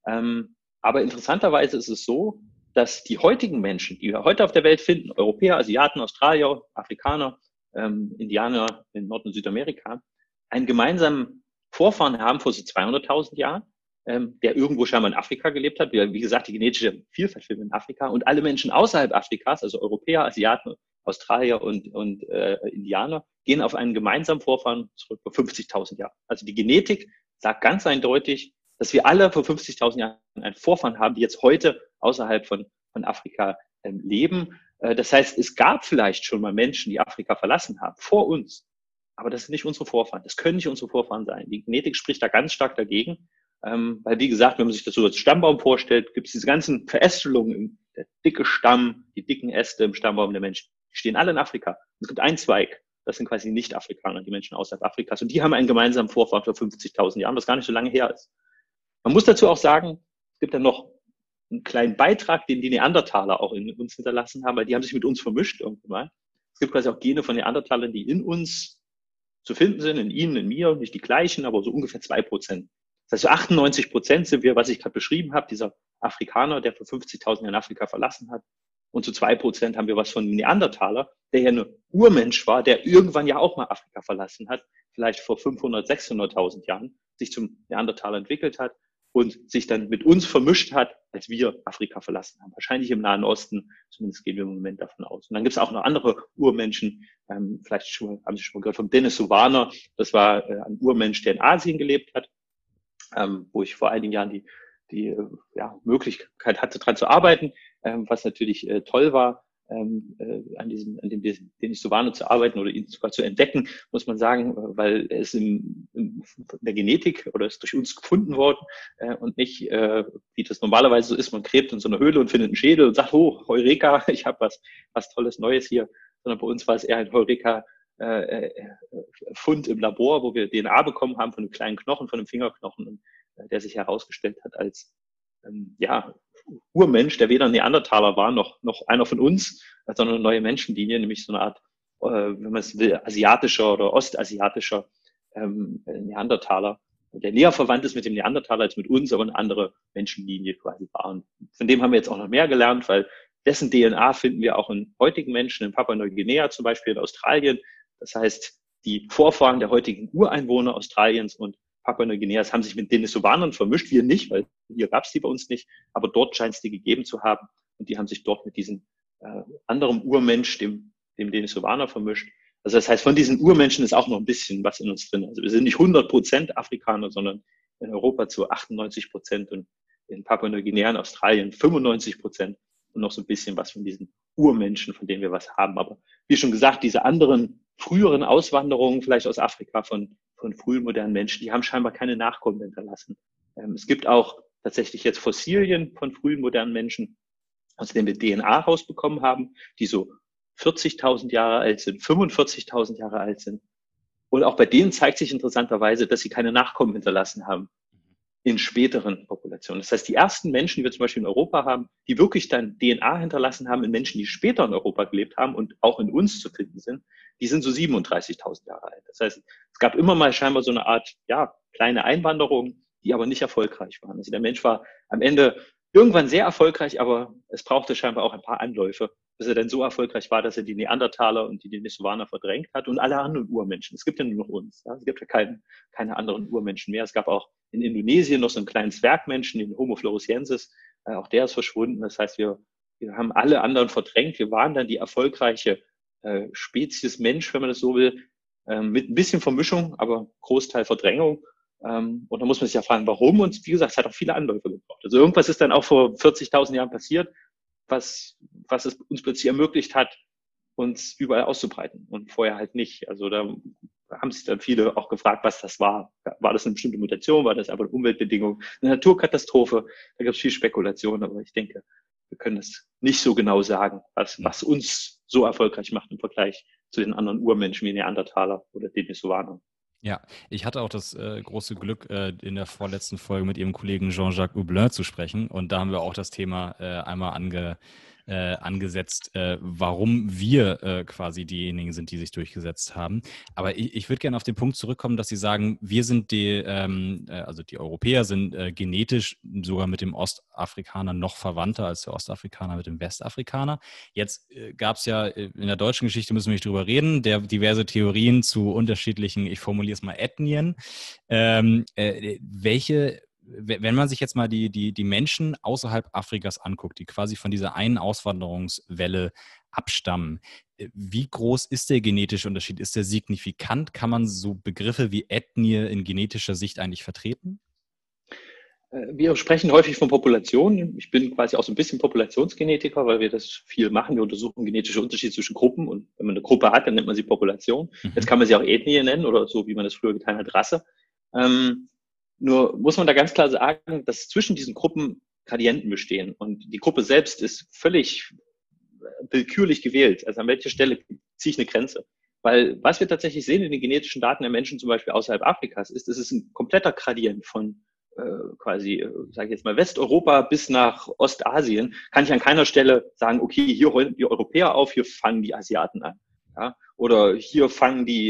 C: Aber interessanterweise ist es so, dass die heutigen Menschen, die wir heute auf der Welt finden, Europäer, Asiaten, Australier, Afrikaner, Indianer in Nord- und Südamerika, einen gemeinsamen Vorfahren haben vor so 200.000 Jahren, der irgendwo scheinbar in Afrika gelebt hat. Wie gesagt, die genetische Vielfalt finden wir in Afrika. Und alle Menschen außerhalb Afrikas, also Europäer, Asiaten, Australier und Indianer, gehen auf einen gemeinsamen Vorfahren zurück vor 50.000 Jahren. Also die Genetik sagt ganz eindeutig, dass wir alle vor 50.000 Jahren einen Vorfahren haben, die jetzt heute außerhalb von Afrika leben. Das heißt, es gab vielleicht schon mal Menschen, die Afrika verlassen haben, vor uns. Aber das sind nicht unsere Vorfahren. Das können nicht unsere Vorfahren sein. Die Genetik spricht da ganz stark dagegen. Weil, wie gesagt, wenn man sich das so als Stammbaum vorstellt, gibt es diese ganzen Verästelungen, der dicke Stamm, die dicken Äste im Stammbaum der Menschen, die stehen alle in Afrika. Es gibt einen Zweig, das sind quasi Nicht-Afrikaner, die Menschen außerhalb Afrikas. Und die haben einen gemeinsamen Vorfahren vor 50.000 Jahren, was gar nicht so lange her ist. Man muss dazu auch sagen, es gibt dann noch einen kleinen Beitrag, den die Neandertaler auch in uns hinterlassen haben, weil die haben sich mit uns vermischt irgendwann mal. Es gibt quasi auch Gene von Neandertalern, die in uns zu finden sind, in Ihnen, in mir, nicht die gleichen, aber so ungefähr 2%. Das heißt, so 98% sind wir, was ich gerade beschrieben habe, dieser Afrikaner, der vor 50.000 Jahren Afrika verlassen hat. Und zu 2% haben wir was von Neandertaler, der ja ein Urmensch war, der irgendwann ja auch mal Afrika verlassen hat, vielleicht vor 500, 600.000 Jahren, sich zum Neandertaler entwickelt hat und sich dann mit uns vermischt hat, als wir Afrika verlassen haben. Wahrscheinlich im Nahen Osten, zumindest gehen wir im Moment davon aus. Und dann gibt es auch noch andere Urmenschen, vielleicht haben Sie schon mal gehört vom Denisovaner, das war ein Urmensch, der in Asien gelebt hat, wo ich vor einigen Jahren die Möglichkeit hatte, dran zu arbeiten, was natürlich toll war, an dem Denisovaner zu arbeiten oder ihn sogar zu entdecken, muss man sagen, weil es in der Genetik oder ist durch uns gefunden worden und nicht, wie das normalerweise so ist, man gräbt in so einer Höhle und findet einen Schädel und sagt, oh, Heureka, ich habe was Tolles Neues hier, sondern bei uns war es eher ein Heureka, Fund im Labor, wo wir DNA bekommen haben von einem kleinen Knochen, von einem Fingerknochen, und, der sich herausgestellt hat als Urmensch, der weder Neandertaler war noch einer von uns, sondern eine neue Menschenlinie, nämlich so eine Art, wenn man es will, asiatischer oder ostasiatischer Neandertaler, der näher verwandt ist mit dem Neandertaler als mit uns, aber eine andere Menschenlinie quasi war. Und von dem haben wir jetzt auch noch mehr gelernt, weil dessen DNA finden wir auch in heutigen Menschen, in Papua-Neuguinea zum Beispiel, in Australien. Das heißt, die Vorfahren der heutigen Ureinwohner Australiens und Papua-Neuguineas haben sich mit Denisovanern vermischt. Wir nicht, weil hier gab es die bei uns nicht. Aber dort scheint es die gegeben zu haben. Und die haben sich dort mit diesem anderen Urmensch, dem Denisovaner, vermischt. Also das heißt, von diesen Urmenschen ist auch noch ein bisschen was in uns drin. Also wir sind nicht 100% Afrikaner, sondern in Europa zu 98% und in Papua-Neuguinea und Australien 95% und noch so ein bisschen was von diesen Urmenschen, von denen wir was haben. Aber wie schon gesagt, diese anderen früheren Auswanderungen, vielleicht aus Afrika von frühen modernen Menschen, die haben scheinbar keine Nachkommen hinterlassen. Es gibt auch tatsächlich jetzt Fossilien von frühen modernen Menschen, aus denen wir DNA rausbekommen haben, die so 40.000 Jahre alt sind, 45.000 Jahre alt sind. Und auch bei denen zeigt sich interessanterweise, dass sie keine Nachkommen hinterlassen haben in späteren Populationen. Das heißt, die ersten Menschen, die wir zum Beispiel in Europa haben, die wirklich dann DNA hinterlassen haben in Menschen, die später in Europa gelebt haben und auch in uns zu finden sind, die sind so 37.000 Jahre alt. Das heißt, es gab immer mal scheinbar so eine Art, kleine Einwanderung, die aber nicht erfolgreich waren. Also der Mensch war am Ende irgendwann sehr erfolgreich, aber es brauchte scheinbar auch ein paar Anläufe, bis er dann so erfolgreich war, dass er die Neandertaler und die Denisovaner verdrängt hat und alle anderen Urmenschen. Es gibt ja nur noch uns. Ja? Es gibt ja keine anderen Urmenschen mehr. Es gab auch in Indonesien noch so einen kleinen Zwergmenschen, den Homo floresiensis. Auch der ist verschwunden. Das heißt, wir haben alle anderen verdrängt. Wir waren dann die erfolgreiche Spezies Mensch, wenn man das so will, mit ein bisschen Vermischung, aber Großteil Verdrängung. Und da muss man sich ja fragen, warum? Und wie gesagt, es hat auch viele Anläufe gebraucht. Also irgendwas ist dann auch vor 40.000 Jahren passiert, was es uns plötzlich ermöglicht hat, uns überall auszubreiten und vorher halt nicht. Also da haben sich dann viele auch gefragt, was das war. War das eine bestimmte Mutation? War das aber eine Umweltbedingung? Eine Naturkatastrophe? Da gibt es viel Spekulation, aber ich denke, wir können das nicht so genau sagen, was uns so erfolgreich macht im Vergleich zu den anderen Urmenschen wie Neandertaler oder Denisovaner.
B: Ja, ich hatte auch das große Glück, in der vorletzten Folge mit Ihrem Kollegen Jean-Jacques Houblin zu sprechen. Und da haben wir auch das Thema einmal angesetzt, warum wir quasi diejenigen sind, die sich durchgesetzt haben. Aber ich würde gerne auf den Punkt zurückkommen, dass Sie sagen, wir sind also die Europäer sind genetisch sogar mit dem Ostafrikaner noch verwandter als der Ostafrikaner mit dem Westafrikaner. Jetzt gab es ja in der deutschen Geschichte, müssen wir nicht drüber reden, diverse Theorien zu unterschiedlichen, ich formuliere es mal, Ethnien. Wenn man sich jetzt mal die Menschen außerhalb Afrikas anguckt, die quasi von dieser einen Auswanderungswelle abstammen, wie groß ist der genetische Unterschied? Ist der signifikant? Kann man so Begriffe wie Ethnie in genetischer Sicht eigentlich vertreten?
C: Wir sprechen häufig von Populationen. Ich bin quasi auch so ein bisschen Populationsgenetiker, weil wir das viel machen. Wir untersuchen genetische Unterschiede zwischen Gruppen und wenn man eine Gruppe hat, dann nennt man sie Population. Jetzt kann man sie auch Ethnie nennen oder so, wie man das früher getan hat, Rasse. Nur muss man da ganz klar sagen, dass zwischen diesen Gruppen Gradienten bestehen und die Gruppe selbst ist völlig willkürlich gewählt. Also an welcher Stelle ziehe ich eine Grenze? Weil was wir tatsächlich sehen in den genetischen Daten der Menschen zum Beispiel außerhalb Afrikas ist, es ist ein kompletter Gradient von sage ich jetzt mal, Westeuropa bis nach Ostasien, kann ich an keiner Stelle sagen, okay, hier holen die Europäer auf, hier fangen die Asiaten an. Ja? Oder hier fangen die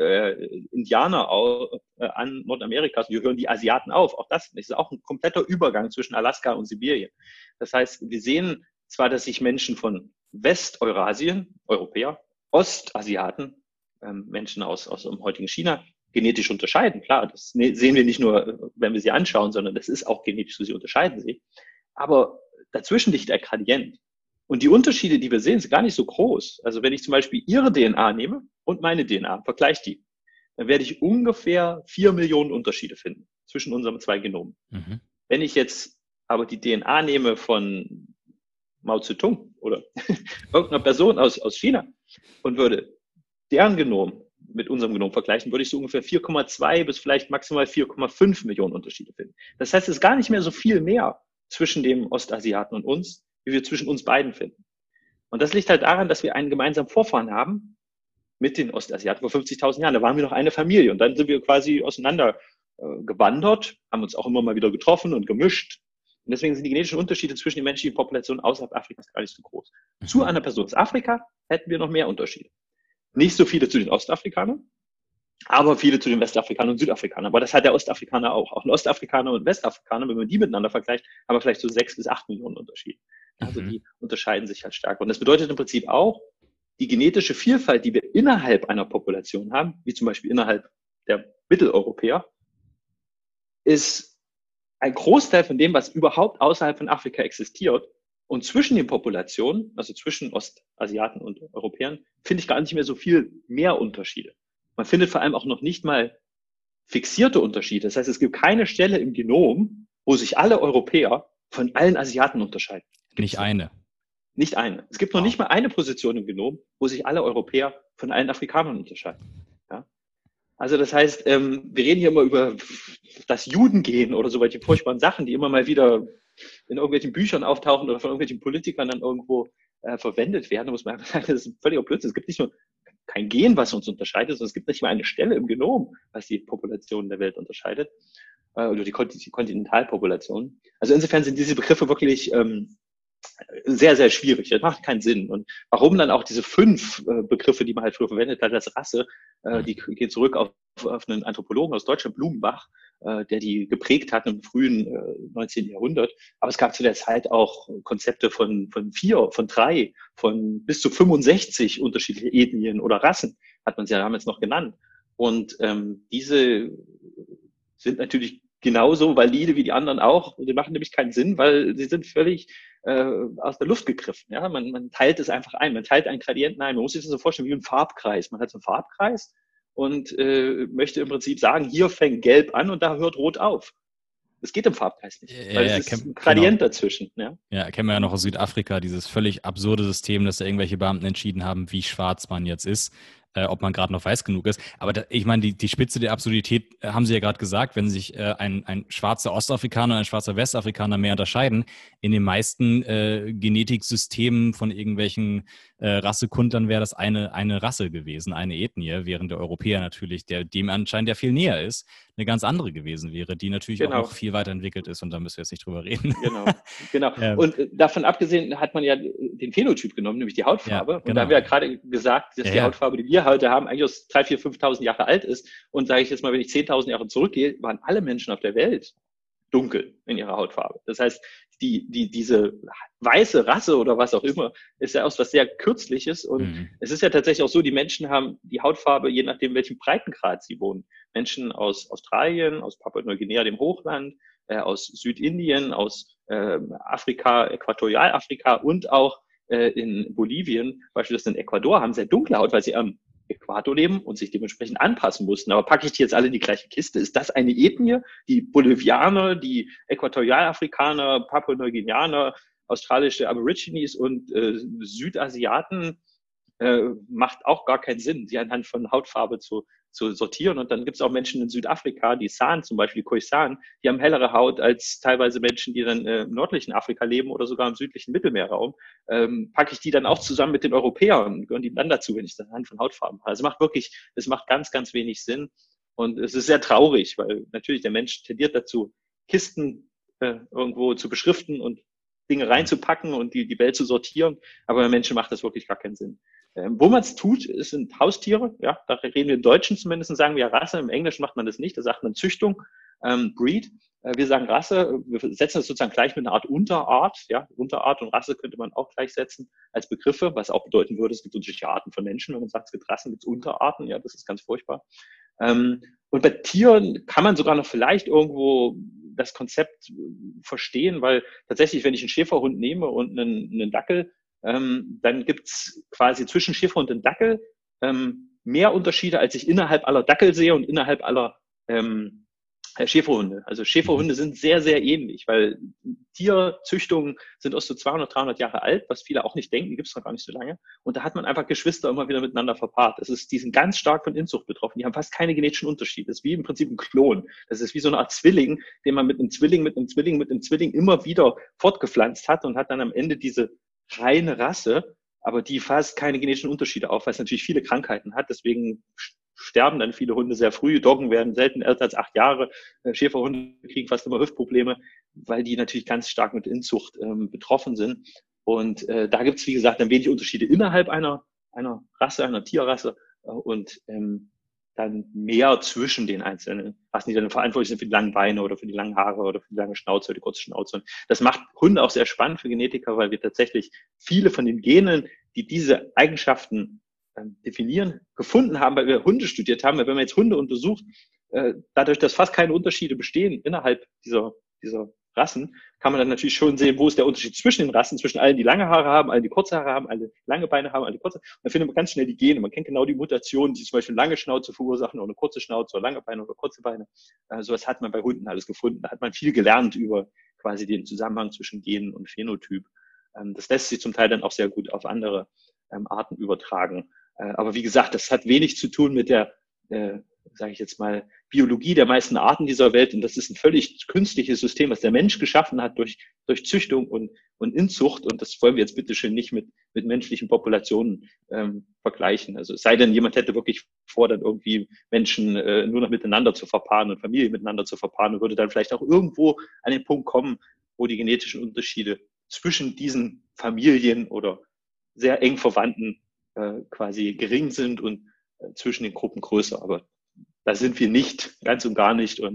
C: Indianer an Nordamerikas und hier hören die Asiaten auf. Auch das ist auch ein kompletter Übergang zwischen Alaska und Sibirien. Das heißt, wir sehen zwar, dass sich Menschen von Westeurasien, Europäer, Ostasiaten, Menschen aus dem heutigen China, genetisch unterscheiden. Klar, das sehen wir nicht nur, wenn wir sie anschauen, sondern das ist auch genetisch so, sie unterscheiden sich. Aber dazwischen liegt der Gradient. Und die Unterschiede, die wir sehen, sind gar nicht so groß. Also wenn ich zum Beispiel Ihre DNA nehme und meine DNA, vergleiche die, dann werde ich ungefähr 4 Millionen Unterschiede finden zwischen unseren zwei Genomen. Mhm. Wenn ich jetzt aber die DNA nehme von Mao Zedong oder irgendeiner Person aus China und würde deren Genom mit unserem Genom vergleichen, würde ich so ungefähr 4,2 bis vielleicht maximal 4,5 Millionen Unterschiede finden. Das heißt, es ist gar nicht mehr so viel mehr zwischen dem Ostasiaten und uns, wie wir zwischen uns beiden finden. Und das liegt halt daran, dass wir einen gemeinsamen Vorfahren haben mit den Ostasiaten vor 50.000 Jahren. Da waren wir noch eine Familie und dann sind wir quasi auseinander gewandert, haben uns auch immer mal wieder getroffen und gemischt. Und deswegen sind die genetischen Unterschiede zwischen den menschlichen Populationen außerhalb Afrikas gar nicht so groß. Zu einer Person aus Afrika hätten wir noch mehr Unterschiede. Nicht so viele zu den Ostafrikanern, aber viele zu den Westafrikanern und Südafrikanern. Aber das hat der Ostafrikaner auch. Auch ein Ostafrikaner und Westafrikaner, wenn man die miteinander vergleicht, haben wir vielleicht so 6 bis 8 Millionen Unterschiede. Also die unterscheiden sich halt stark. Und das bedeutet im Prinzip auch, die genetische Vielfalt, die wir innerhalb einer Population haben, wie zum Beispiel innerhalb der Mitteleuropäer, ist ein Großteil von dem, was überhaupt außerhalb von Afrika existiert. Und zwischen den Populationen, also zwischen Ostasiaten und Europäern, finde ich gar nicht mehr so viel mehr Unterschiede. Man findet vor allem auch noch nicht mal fixierte Unterschiede. Das heißt, es gibt keine Stelle im Genom, wo sich alle Europäer von allen Asiaten unterscheiden.
B: Nicht eine.
C: Nicht eine. Es gibt noch nicht mal eine Position im Genom, wo sich alle Europäer von allen Afrikanern unterscheiden. Ja? Also das heißt, wir reden hier immer über das Judengen oder so welche furchtbaren Sachen, die immer mal wieder in irgendwelchen Büchern auftauchen oder von irgendwelchen Politikern dann irgendwo verwendet werden. Da muss man einfach sagen, das ist völliger Blödsinn. Es gibt nicht nur kein Gen, was uns unterscheidet, sondern es gibt nicht mal eine Stelle im Genom, was die Population der Welt unterscheidet, oder die Kontinentalpopulation. Also insofern sind diese Begriffe wirklich sehr, sehr schwierig. Das macht keinen Sinn. Und warum dann auch diese 5 Begriffe, die man halt früher verwendet hat als Rasse, die gehen zurück auf einen Anthropologen aus Deutschland, Blumenbach, der die geprägt hat im frühen 19. Jahrhundert. Aber es gab zu der Zeit auch Konzepte von 4, von 3, von bis zu 65 unterschiedliche Ethnien oder Rassen, hat man sie ja damals noch genannt. Und diese sind natürlich genauso valide wie die anderen auch. Die machen nämlich keinen Sinn, weil sie sind völlig aus der Luft gegriffen. Ja? Man teilt es einfach ein. Man teilt einen Gradienten ein. Man muss sich das so vorstellen wie ein Farbkreis. Man hat so einen Farbkreis und möchte im Prinzip sagen, hier fängt Gelb an und da hört Rot auf. Das geht im Farbkreis nicht, weil es ist ein Gradient dazwischen.
B: Ja, kennen wir ja noch aus Südafrika, dieses völlig absurde System, dass da irgendwelche Beamten entschieden haben, wie schwarz man jetzt ist, ob man gerade noch weiß genug ist. Aber ich meine, die Spitze der Absurdität haben Sie ja gerade gesagt, wenn sich ein schwarzer Ostafrikaner und ein schwarzer Westafrikaner mehr unterscheiden, in den meisten Genetiksystemen von irgendwelchen Rassekundlern wäre das eine Rasse gewesen, eine Ethnie, während der Europäer natürlich, dem anscheinend der viel näher ist, eine ganz andere gewesen wäre, die natürlich auch noch viel weiterentwickelt ist und da müssen wir jetzt nicht drüber reden.
C: Genau. Und davon abgesehen hat man ja den Phänotyp genommen, nämlich die Hautfarbe. Ja, genau. Und da haben wir ja gerade gesagt, dass die Hautfarbe, die wir heute haben, eigentlich aus 3.000, 4.000, 5.000 Jahre alt ist. Und sage ich jetzt mal, wenn ich 10.000 Jahre zurückgehe, waren alle Menschen auf der Welt dunkel in ihrer Hautfarbe. Das heißt, diese weiße Rasse oder was auch immer, ist ja auch was sehr Kürzliches. Und es ist ja tatsächlich auch so, die Menschen haben die Hautfarbe, je nachdem, welchen Breitengrad sie wohnen. Menschen aus Australien, aus Papua-Neuguinea, dem Hochland, aus Südindien, aus Afrika, Äquatorialafrika und auch in Bolivien, beispielsweise in Ecuador, haben sehr dunkle Haut, weil sie am Äquator leben und sich dementsprechend anpassen mussten. Aber packe ich die jetzt alle in die gleiche Kiste? Ist das eine Ethnie? Die Bolivianer, die Äquatorialafrikaner, Papua-Neuguineaner, australische Aborigines und Südasiaten macht auch gar keinen Sinn, sie anhand von Hautfarbe zu sortieren. Und dann gibt es auch Menschen in Südafrika, die San zum Beispiel, die Khoisan, die haben hellere Haut als teilweise Menschen, die dann im nördlichen Afrika leben oder sogar im südlichen Mittelmeerraum. Packe ich die dann auch zusammen mit den Europäern, gehören die dann dazu, wenn ich das anhand von Hautfarben habe. Also es macht ganz, ganz wenig Sinn. Und es ist sehr traurig, weil natürlich der Mensch tendiert dazu, Kisten irgendwo zu beschriften und Dinge reinzupacken und die Welt zu sortieren. Aber bei Menschen macht das wirklich gar keinen Sinn. Wo man es tut, sind Haustiere. Ja, da reden wir im Deutschen zumindest, sagen wir Rasse. Im Englischen macht man das nicht. Da sagt man Züchtung, Breed. Wir sagen Rasse. Wir setzen das sozusagen gleich mit einer Art Unterart. Ja, Unterart und Rasse könnte man auch gleichsetzen als Begriffe, was auch bedeuten würde, es gibt unterschiedliche Arten von Menschen. Wenn man sagt, es gibt Rassen, gibt es Unterarten. Ja, das ist ganz furchtbar. Und bei Tieren kann man sogar noch vielleicht irgendwo das Konzept verstehen, weil tatsächlich, wenn ich einen Schäferhund nehme und einen Dackel, dann gibt's quasi zwischen Schäferhund und Dackel mehr Unterschiede, als ich innerhalb aller Dackel sehe und innerhalb aller Schäferhunde. Also Schäferhunde sind sehr, sehr ähnlich, weil Tierzüchtungen sind erst so 200, 300 Jahre alt, was viele auch nicht denken, die gibt's noch gar nicht so lange. Und da hat man einfach Geschwister immer wieder miteinander verpaart. Die sind ganz stark von Inzucht betroffen. Die haben fast keine genetischen Unterschiede. Das ist wie im Prinzip ein Klon. Das ist wie so eine Art Zwilling, den man mit einem Zwilling immer wieder fortgepflanzt hat und hat dann am Ende diese reine Rasse, aber die fast keine genetischen Unterschiede auf, weil es natürlich viele Krankheiten hat. Deswegen sterben dann viele Hunde sehr früh. Doggen werden selten älter als 8 Jahre. Schäferhunde kriegen fast immer Hüftprobleme, weil die natürlich ganz stark mit Inzucht betroffen sind. Und da gibt es, wie gesagt, dann wenig Unterschiede innerhalb einer Rasse, einer Tierrasse und dann mehr zwischen den einzelnen Rassen, die dann verantwortlich sind für die langen Beine oder für die langen Haare oder für die lange Schnauze oder die kurze Schnauze. Und das macht Hunde auch sehr spannend für Genetiker, weil wir tatsächlich viele von den Genen, die diese Eigenschaften definieren, gefunden haben, weil wir Hunde studiert haben. Weil wenn man jetzt Hunde untersucht, dadurch, dass fast keine Unterschiede bestehen innerhalb dieser Rassen, kann man dann natürlich schon sehen, wo ist der Unterschied zwischen den Rassen, zwischen allen, die lange Haare haben, allen, die kurze Haare haben, alle lange Beine haben, alle die kurze. Und dann findet man ganz schnell die Gene. Man kennt genau die Mutationen, die zum Beispiel lange Schnauze verursachen oder eine kurze Schnauze oder lange Beine oder kurze Beine. Sowas hat man bei Hunden alles gefunden. Da hat man viel gelernt über quasi den Zusammenhang zwischen Genen und Phänotyp. Das lässt sich zum Teil dann auch sehr gut auf andere Arten übertragen. Aber wie gesagt, das hat wenig zu tun mit der, sage ich jetzt mal, Biologie der meisten Arten dieser Welt. Und das ist ein völlig künstliches System, was der Mensch geschaffen hat durch Züchtung und Inzucht. Und das wollen wir jetzt bitteschön nicht mit menschlichen Populationen vergleichen. Also es sei denn, jemand hätte wirklich vor, dann irgendwie Menschen nur noch miteinander zu verpaaren und Familien miteinander zu verpaaren und würde dann vielleicht auch irgendwo an den Punkt kommen, wo die genetischen Unterschiede zwischen diesen Familien oder sehr eng Verwandten quasi gering sind und zwischen den Gruppen größer. Aber da sind wir nicht, ganz und gar nicht. Und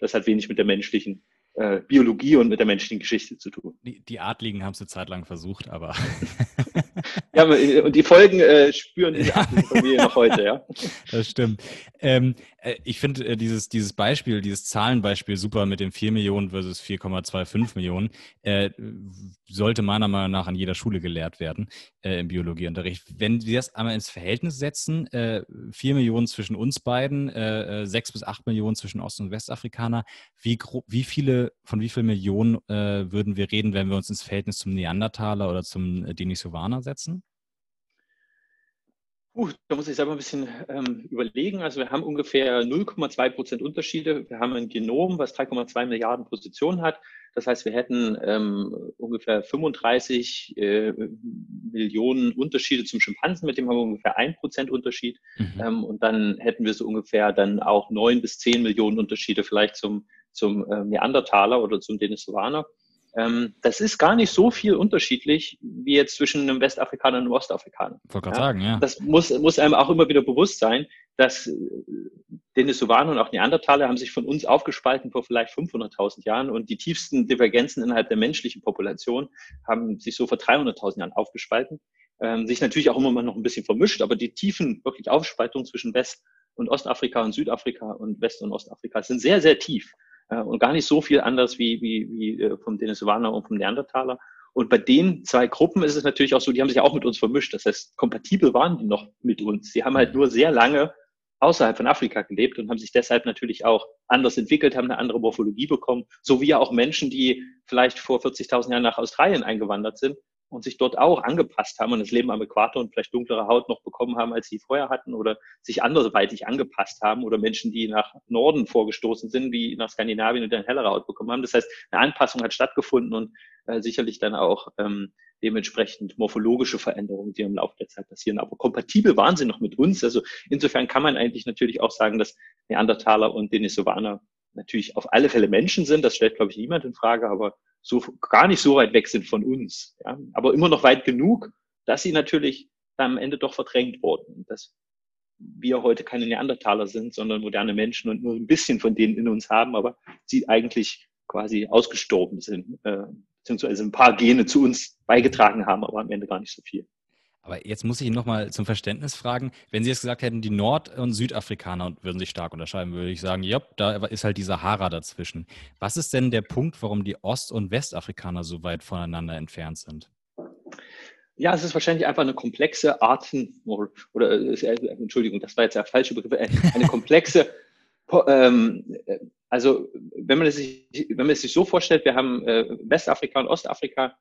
C: das hat wenig mit der menschlichen Biologie und mit der menschlichen Geschichte zu tun.
B: Die Adligen haben es eine Zeit lang versucht, aber...
C: Ja, und die Folgen spüren die adlige Familie noch heute, ja.
B: Das stimmt. Ich finde dieses Beispiel, dieses Zahlenbeispiel super mit den 4 Millionen versus 4,25 Millionen, sollte meiner Meinung nach an jeder Schule gelehrt werden im Biologieunterricht. Wenn wir das einmal ins Verhältnis setzen, 4 Millionen zwischen uns beiden, 6 bis 8 Millionen zwischen Ost- und Westafrikaner, von wie vielen Millionen würden wir reden, wenn wir uns ins Verhältnis zum Neandertaler oder zum Denisovaner setzen?
C: Da muss ich selber ein bisschen überlegen. Also wir haben ungefähr 0,2% Unterschiede. Wir haben ein Genom, was 3,2 Milliarden Positionen hat. Das heißt, wir hätten ungefähr 35 Millionen Unterschiede zum Schimpansen. Mit dem haben wir ungefähr 1% Unterschied. Und dann hätten wir so ungefähr dann auch 9 bis 10 Millionen Unterschiede vielleicht zum Neandertaler oder zum Denisovaner. Das ist gar nicht so viel unterschiedlich wie jetzt zwischen einem Westafrikaner und einem Ostafrikaner.
B: Ich wollte gerade sagen, ja.
C: Das muss einem auch immer wieder bewusst sein, dass Denisovaner und auch Neandertaler haben sich von uns aufgespalten vor vielleicht 500.000 Jahren und die tiefsten Divergenzen innerhalb der menschlichen Population haben sich so vor 300.000 Jahren aufgespalten. Sich natürlich auch immer mal noch ein bisschen vermischt, aber die tiefen wirklich Aufspaltungen zwischen West- und Ostafrika und Südafrika und West- und Ostafrika sind sehr, sehr tief. Und gar nicht so viel anders wie vom Denisovaner und vom Neandertaler. Und bei den zwei Gruppen ist es natürlich auch so, die haben sich auch mit uns vermischt. Das heißt, kompatibel waren die noch mit uns. Die haben halt nur sehr lange außerhalb von Afrika gelebt und haben sich deshalb natürlich auch anders entwickelt, haben eine andere Morphologie bekommen. So wie ja auch Menschen, die vielleicht vor 40.000 Jahren nach Australien eingewandert sind und sich dort auch angepasst haben und das Leben am Äquator und vielleicht dunklere Haut noch bekommen haben, als sie vorher hatten oder sich anderweitig angepasst haben oder Menschen, die nach Norden vorgestoßen sind, wie nach Skandinavien und dann hellere Haut bekommen haben. Das heißt, eine Anpassung hat stattgefunden und sicherlich dann auch dementsprechend morphologische Veränderungen, die im Laufe der Zeit passieren. Aber kompatibel waren sie noch mit uns. Also insofern kann man eigentlich natürlich auch sagen, dass Neandertaler und Denisovaner natürlich auf alle Fälle Menschen sind. Das stellt, glaube ich, niemand in Frage, aber so gar nicht so weit weg sind von uns. Ja? Aber immer noch weit genug, dass sie natürlich dann am Ende doch verdrängt wurden. Dass wir heute keine Neandertaler sind, sondern moderne Menschen und nur ein bisschen von denen in uns haben, aber sie eigentlich quasi ausgestorben sind, beziehungsweise ein paar Gene zu uns beigetragen haben, aber am Ende gar nicht so viel.
B: Aber jetzt muss ich ihn nochmal zum Verständnis fragen. Wenn Sie jetzt gesagt hätten, die Nord- und Südafrikaner würden sich stark unterscheiden, würde ich sagen, ja, da ist halt die Sahara dazwischen. Was ist denn der Punkt, warum die Ost- und Westafrikaner so weit voneinander entfernt sind?
C: Ja, es ist wahrscheinlich einfach eine komplexe Entschuldigung, das war jetzt der falsche Begriff, eine komplexe, also wenn man es sich so vorstellt, wir haben Westafrika und Ostafrika,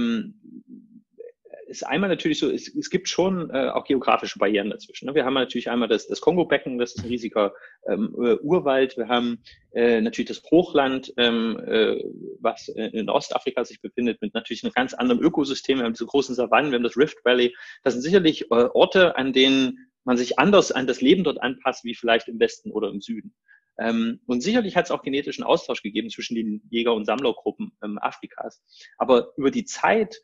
C: ist einmal natürlich so, es gibt schon auch geografische Barrieren dazwischen. Ne? Wir haben natürlich einmal das Kongo-Becken, das ist ein riesiger Urwald. Wir haben natürlich das Hochland, was in Ostafrika sich befindet, mit natürlich einem ganz anderen Ökosystem. Wir haben diese großen Savannen, wir haben das Rift Valley. Das sind sicherlich Orte, an denen man sich anders an das Leben dort anpasst, wie vielleicht im Westen oder im Süden. Und sicherlich hat es auch genetischen Austausch gegeben zwischen den Jäger- und Sammlergruppen Afrikas. Aber über die Zeit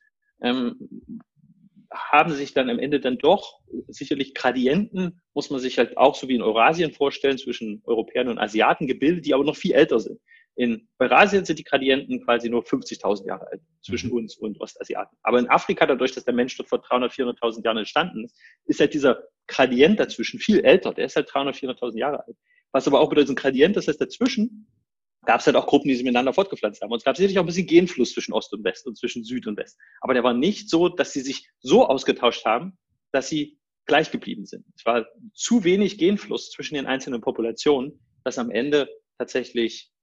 C: haben sich dann am Ende dann doch sicherlich Gradienten, muss man sich halt auch so wie in Eurasien vorstellen, zwischen Europäern und Asiaten gebildet, die aber noch viel älter sind. In Eurasien sind die Gradienten quasi nur 50.000 Jahre alt zwischen uns und Ostasiaten. Aber in Afrika, dadurch, dass der Mensch dort vor 300.000, 400.000 Jahren entstanden ist, ist halt dieser Gradient dazwischen viel älter. Der ist halt 300.000, 400.000 Jahre alt. Was aber auch bedeutet, so ein Gradient, das heißt dazwischen, gab es halt auch Gruppen, die sich miteinander fortgepflanzt haben. Und es gab sicherlich auch ein bisschen Genfluss zwischen Ost und West und zwischen Süd und West. Aber der war nicht so, dass sie sich so ausgetauscht haben, dass sie gleich geblieben sind. Es war zu wenig Genfluss zwischen den einzelnen Populationen, dass am Ende tatsächlich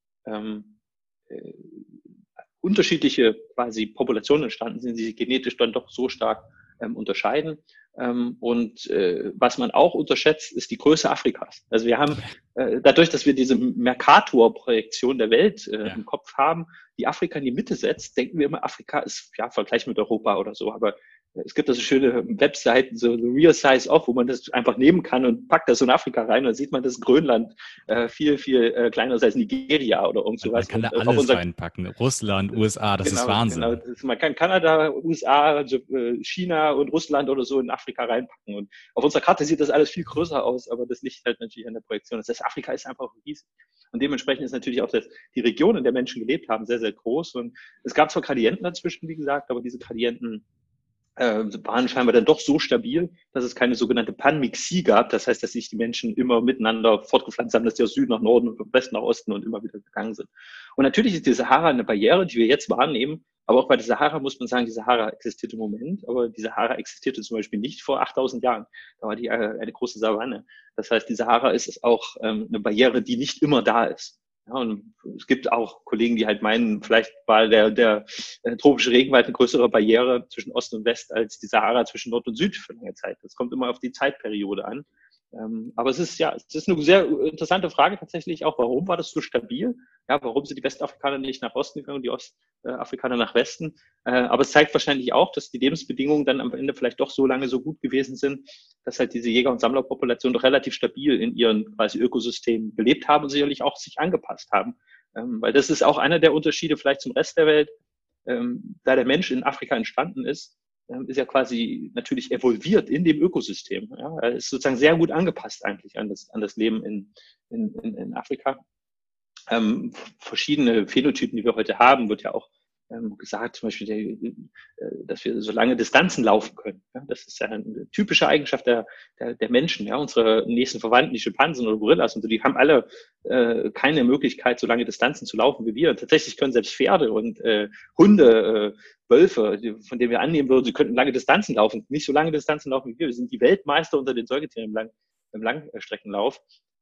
C: unterschiedliche quasi Populationen entstanden sind, die sich genetisch dann doch so stark unterscheiden. Was man auch unterschätzt, ist die Größe Afrikas. Also wir haben dadurch, dass wir diese Mercator-Projektion der Welt im Kopf haben, die Afrika in die Mitte setzt, denken wir immer, Afrika ist ja Vergleich mit Europa oder so. Aber es gibt also schöne Webseiten, so The Real Size Off, wo man das einfach nehmen kann und packt das so in Afrika rein und dann sieht man, dass Grönland viel, viel kleiner ist als Nigeria oder irgend sowas.
B: Man kann da alles reinpacken. Russland, USA, das ist Wahnsinn.
C: Genau. Man kann Kanada, USA, China und Russland oder so in Afrika reinpacken. Und auf unserer Karte sieht das alles viel größer aus, aber das liegt halt natürlich an der Projektion. Das heißt, Afrika ist einfach riesig. Und dementsprechend ist natürlich auch die Region, in der Menschen gelebt haben, sehr, sehr groß. Und es gab zwar Gradienten dazwischen, wie gesagt, aber diese Gradienten waren scheinbar dann doch so stabil, dass es keine sogenannte Panmixie gab. Das heißt, dass sich die Menschen immer miteinander fortgepflanzt haben, dass die aus Süden nach Norden und von Westen nach Osten und immer wieder gegangen sind. Und natürlich ist die Sahara eine Barriere, die wir jetzt wahrnehmen. Aber auch bei der Sahara muss man sagen, die Sahara existiert im Moment, aber die Sahara existierte zum Beispiel nicht vor 8000 Jahren. Da war die eine große Savanne. Das heißt, die Sahara ist auch eine Barriere, die nicht immer da ist. Ja, und es gibt auch Kollegen, die halt meinen, vielleicht war der tropische Regenwald eine größere Barriere zwischen Ost und West als die Sahara zwischen Nord und Süd für lange Zeit. Das kommt immer auf die Zeitperiode an. Aber es ist eine sehr interessante Frage tatsächlich auch. Warum war das so stabil? Ja, warum sind die Westafrikaner nicht nach Osten gegangen und die Ostafrikaner nach Westen? Aber es zeigt wahrscheinlich auch, dass die Lebensbedingungen dann am Ende vielleicht doch so lange so gut gewesen sind, dass halt diese Jäger- und Sammlerpopulation doch relativ stabil in ihren quasi Ökosystemen gelebt haben und sicherlich auch sich angepasst haben. Weil das ist auch einer der Unterschiede vielleicht zum Rest der Welt. Da der Mensch in Afrika entstanden ist ja quasi natürlich evolviert in dem Ökosystem. Ja, er ist sozusagen sehr gut angepasst eigentlich an das Leben in Afrika. Verschiedene Phänotypen, die wir heute haben, wird ja auch gesagt, zum Beispiel, dass wir so lange Distanzen laufen können. Ja, das ist ja eine typische Eigenschaft der Menschen. Ja, unsere nächsten Verwandten, die Schimpansen oder Gorillas und so, die haben alle keine Möglichkeit, so lange Distanzen zu laufen wie wir. Tatsächlich können selbst Pferde und Hunde, Wölfe, von denen wir annehmen würden, sie könnten lange Distanzen laufen, nicht so lange Distanzen laufen wie wir. Wir sind die Weltmeister unter den Säugetieren im Langstreckenlauf.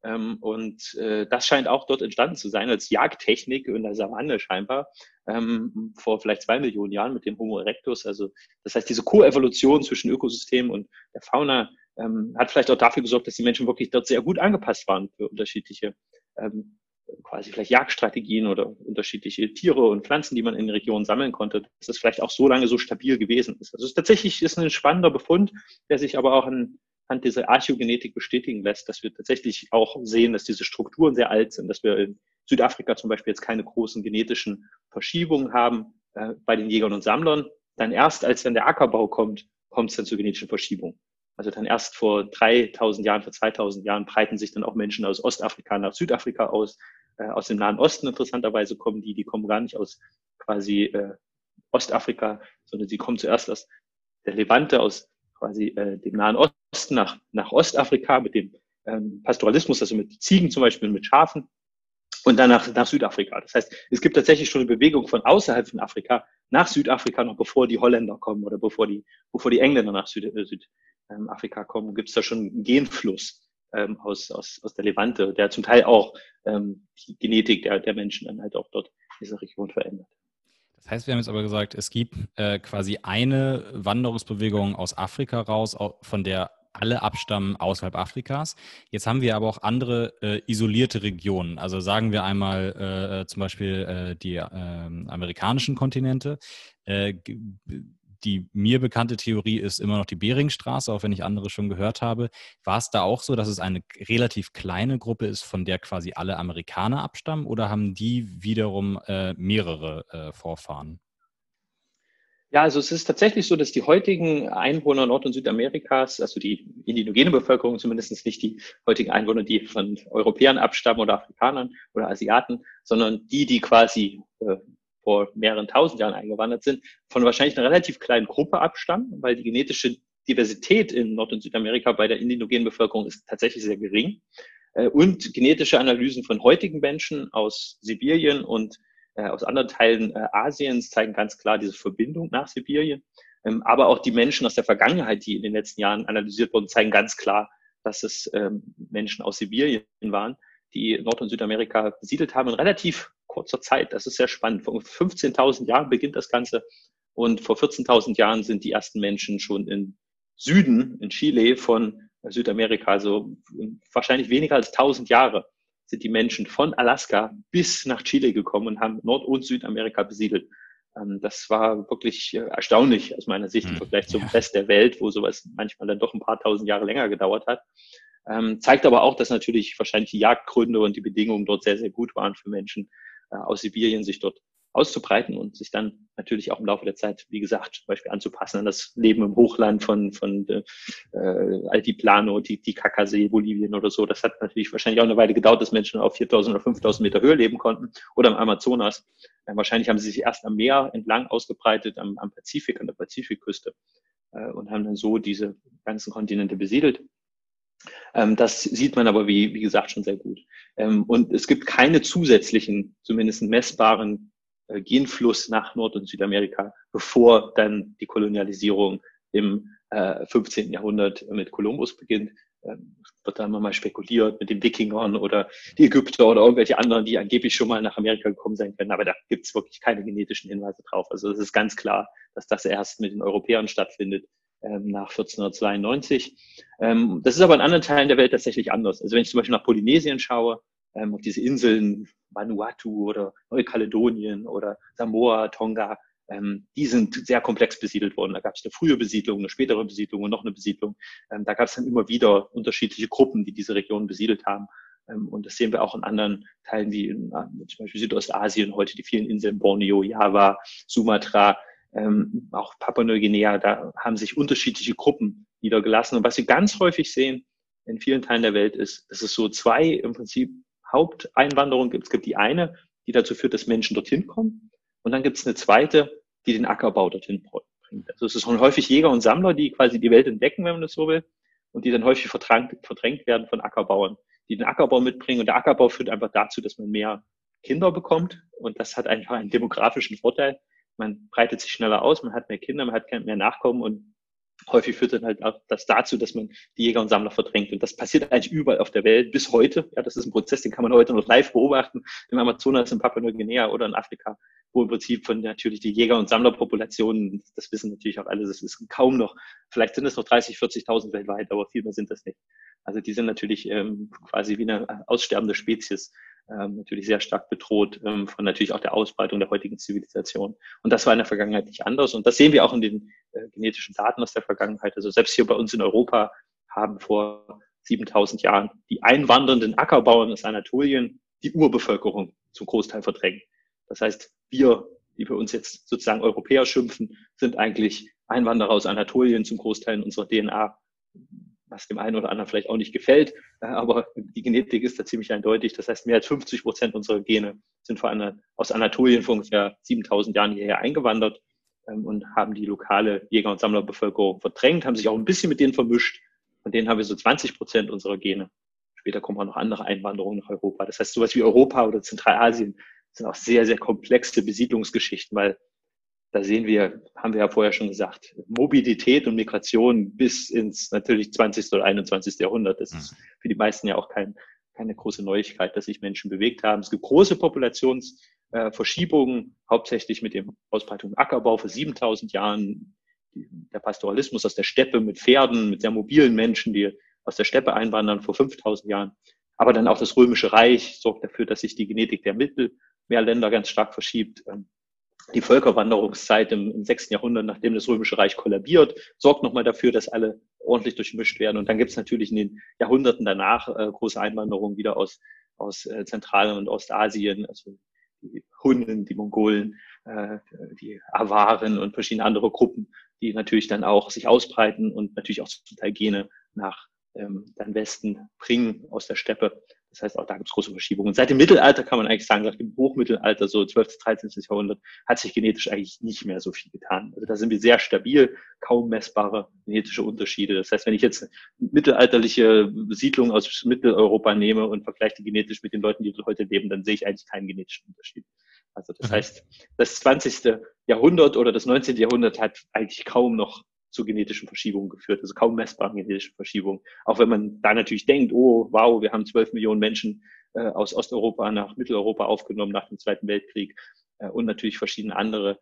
C: Das scheint auch dort entstanden zu sein als Jagdtechnik in der Savanne scheinbar vor vielleicht 2 Millionen Jahren mit dem Homo erectus. Also das heißt, diese Koevolution zwischen Ökosystemen und der Fauna hat vielleicht auch dafür gesorgt, dass die Menschen wirklich dort sehr gut angepasst waren für unterschiedliche quasi vielleicht Jagdstrategien oder unterschiedliche Tiere und Pflanzen, die man in den Regionen sammeln konnte, dass das vielleicht auch so lange so stabil gewesen ist. Also es ist tatsächlich ein spannender Befund, der sich aber auch anhand dieser Archäogenetik bestätigen lässt, dass wir tatsächlich auch sehen, dass diese Strukturen sehr alt sind, dass wir in Südafrika zum Beispiel jetzt keine großen genetischen Verschiebungen haben bei den Jägern und Sammlern. Dann erst, als dann der Ackerbau kommt es dann zu genetischen Verschiebungen. Also dann erst vor 3000 Jahren, vor 2000 Jahren breiten sich dann auch Menschen aus Ostafrika nach Südafrika aus dem Nahen Osten interessanterweise kommen die kommen gar nicht aus quasi Ostafrika, sondern sie kommen zuerst aus der Levante, aus quasi dem Nahen Osten nach Ostafrika mit dem Pastoralismus, also mit Ziegen zum Beispiel, mit Schafen und dann nach Südafrika. Das heißt, es gibt tatsächlich schon eine Bewegung von außerhalb von Afrika nach Südafrika, noch bevor die Holländer kommen oder bevor die Engländer nach Südafrika kommen, gibt es da schon einen Genfluss aus der Levante, der zum Teil auch die Genetik der Menschen dann halt auch dort in dieser Region verändert.
B: Das heißt, wir haben jetzt aber gesagt, es gibt quasi eine Wanderungsbewegung aus Afrika raus, von der alle abstammen außerhalb Afrikas. Jetzt haben wir aber auch andere isolierte Regionen. Also sagen wir einmal zum Beispiel die amerikanischen Kontinente. Die mir bekannte Theorie ist immer noch die Beringstraße, auch wenn ich andere schon gehört habe. War es da auch so, dass es eine relativ kleine Gruppe ist, von der quasi alle Amerikaner abstammen, oder haben die wiederum mehrere Vorfahren?
C: Ja, also es ist tatsächlich so, dass die heutigen Einwohner Nord- und Südamerikas, also die indigene Bevölkerung zumindest nicht die heutigen Einwohner, die von Europäern abstammen oder Afrikanern oder Asiaten, sondern die quasi vor mehreren tausend Jahren eingewandert sind, von wahrscheinlich einer relativ kleinen Gruppe abstammen, weil die genetische Diversität in Nord- und Südamerika bei der indigenen Bevölkerung ist tatsächlich sehr gering. Und genetische Analysen von heutigen Menschen aus Sibirien und aus anderen Teilen Asiens zeigen ganz klar diese Verbindung nach Sibirien. Aber auch die Menschen aus der Vergangenheit, die in den letzten Jahren analysiert wurden, zeigen ganz klar, dass es Menschen aus Sibirien waren, die Nord- und Südamerika besiedelt haben in relativ kurzer Zeit. Das ist sehr spannend. Vor 15.000 Jahren beginnt das Ganze und vor 14.000 Jahren sind die ersten Menschen schon im Süden, in Chile von Südamerika, also wahrscheinlich weniger als 1000 Jahre sind die Menschen von Alaska bis nach Chile gekommen und haben Nord- und Südamerika besiedelt. Das war wirklich erstaunlich aus meiner Sicht im Vergleich zum Rest der Welt, wo sowas manchmal dann doch ein paar tausend Jahre länger gedauert hat. Zeigt aber auch, dass natürlich wahrscheinlich die Jagdgründe und die Bedingungen dort sehr, sehr gut waren für Menschen aus Sibirien, sich dort auszubreiten und sich dann natürlich auch im Laufe der Zeit, wie gesagt, zum Beispiel anzupassen an das Leben im Hochland von Altiplano, Titicacasee, Bolivien oder so. Das hat natürlich wahrscheinlich auch eine Weile gedauert, dass Menschen auf 4.000 oder 5.000 Meter Höhe leben konnten oder im Amazonas. Wahrscheinlich haben sie sich erst am Meer entlang ausgebreitet, am Pazifik, an der Pazifikküste und haben dann so diese ganzen Kontinente besiedelt. Das sieht man aber, wie gesagt, schon sehr gut. Und es gibt keine zusätzlichen, zumindest messbaren Genfluss nach Nord- und Südamerika, bevor dann die Kolonialisierung im 15. Jahrhundert mit Kolumbus beginnt. Wird da immer mal spekuliert mit den Wikingern oder die Ägypter oder irgendwelche anderen, die angeblich schon mal nach Amerika gekommen sein können. Aber da gibt es wirklich keine genetischen Hinweise drauf. Also es ist ganz klar, dass das erst mit den Europäern stattfindet nach 1492. Das ist aber in anderen Teilen der Welt tatsächlich anders. Also wenn ich zum Beispiel nach Polynesien schaue, auf diese Inseln Vanuatu oder Neukaledonien oder Samoa, Tonga, die sind sehr komplex besiedelt worden. Da gab es eine frühe Besiedlung, eine spätere Besiedlung und noch eine Besiedlung. Da gab es dann immer wieder unterschiedliche Gruppen, die diese Region besiedelt haben. Und das sehen wir auch in anderen Teilen wie in zum Beispiel Südostasien, heute die vielen Inseln Borneo, Java, Sumatra, auch Papua-Neuguinea, da haben sich unterschiedliche Gruppen niedergelassen. Und was wir ganz häufig sehen in vielen Teilen der Welt ist, dass es so zwei im Prinzip Haupteinwanderungen gibt. Es gibt die eine, die dazu führt, dass Menschen dorthin kommen. Und dann gibt es eine zweite, die den Ackerbau dorthin bringt. Also es sind häufig Jäger und Sammler, die quasi die Welt entdecken, wenn man das so will, und die dann häufig verdrängt werden von Ackerbauern, die den Ackerbau mitbringen. Und der Ackerbau führt einfach dazu, dass man mehr Kinder bekommt. Und das hat einfach einen demografischen Vorteil. Man breitet sich schneller aus, man hat mehr Kinder, man hat mehr Nachkommen und häufig führt dann halt auch das dazu, dass man die Jäger und Sammler verdrängt. Und das passiert eigentlich überall auf der Welt bis heute. Ja, das ist ein Prozess, den kann man heute noch live beobachten, im Amazonas, in Papua-Neuguinea oder in Afrika, wo im Prinzip von natürlich die Jäger- und Sammlerpopulationen, das wissen natürlich auch alle, das ist kaum noch, vielleicht sind es noch 30.000, 40.000 weltweit, aber viel mehr sind das nicht. Also die sind natürlich quasi wie eine aussterbende Spezies. Natürlich sehr stark bedroht von natürlich auch der Ausbreitung der heutigen Zivilisation. Und das war in der Vergangenheit nicht anders. Und das sehen wir auch in den genetischen Daten aus der Vergangenheit. Also selbst hier bei uns in Europa haben vor 7.000 Jahren die einwandernden Ackerbauern aus Anatolien die Urbevölkerung zum Großteil verdrängt. Das heißt, wir, die wir uns jetzt sozusagen Europäer schimpfen, sind eigentlich Einwanderer aus Anatolien zum Großteil in unserer DNA, was dem einen oder anderen vielleicht auch nicht gefällt, aber die Genetik ist da ziemlich eindeutig. Das heißt, mehr als 50% unserer Gene sind aus Anatolien vor ungefähr 7.000 Jahren hierher eingewandert und haben die lokale Jäger- und Sammlerbevölkerung verdrängt, haben sich auch ein bisschen mit denen vermischt. Von denen haben wir so 20% unserer Gene. Später kommen auch noch andere Einwanderungen nach Europa. Das heißt, sowas wie Europa oder Zentralasien sind auch sehr, sehr komplexe Besiedlungsgeschichten, weil da haben wir ja vorher schon gesagt, Mobilität und Migration bis ins natürlich 20. oder 21. Jahrhundert. Das ist für die meisten ja auch keine große Neuigkeit, dass sich Menschen bewegt haben. Es gibt große Populationsverschiebungen, hauptsächlich mit dem Ausbreitung im Ackerbau vor 7.000 Jahren, der Pastoralismus aus der Steppe mit Pferden, mit sehr mobilen Menschen, die aus der Steppe einwandern vor 5.000 Jahren. Aber dann auch das Römische Reich sorgt dafür, dass sich die Genetik der Mittelmeerländer ganz stark verschiebt. Die Völkerwanderungszeit im 6. Jahrhundert, nachdem das Römische Reich kollabiert, sorgt nochmal dafür, dass alle ordentlich durchmischt werden. Und dann gibt es natürlich in den Jahrhunderten danach große Einwanderungen wieder aus Zentral- und Ostasien, also die Hunnen, die Mongolen, die Awaren und verschiedene andere Gruppen, die natürlich dann auch sich ausbreiten und natürlich auch zum Teil Gene nach dann Westen bringen aus der Steppe. Das heißt, auch da gibt es große Verschiebungen. Und seit dem Mittelalter kann man eigentlich sagen, seit dem Hochmittelalter, so 12. 13. Jahrhundert, hat sich genetisch eigentlich nicht mehr so viel getan. Also da sind wir sehr stabil, kaum messbare genetische Unterschiede. Das heißt, wenn ich jetzt mittelalterliche Siedlungen aus Mitteleuropa nehme und vergleiche die genetisch mit den Leuten, die heute leben, dann sehe ich eigentlich keinen genetischen Unterschied. Also das heißt, das 20. Jahrhundert oder das 19. Jahrhundert hat eigentlich kaum noch zu genetischen Verschiebungen geführt, also kaum messbaren genetischen Verschiebungen. Auch wenn man da natürlich denkt, oh wow, wir haben 12 Millionen Menschen aus Osteuropa nach Mitteleuropa aufgenommen nach dem Zweiten Weltkrieg und natürlich verschiedene andere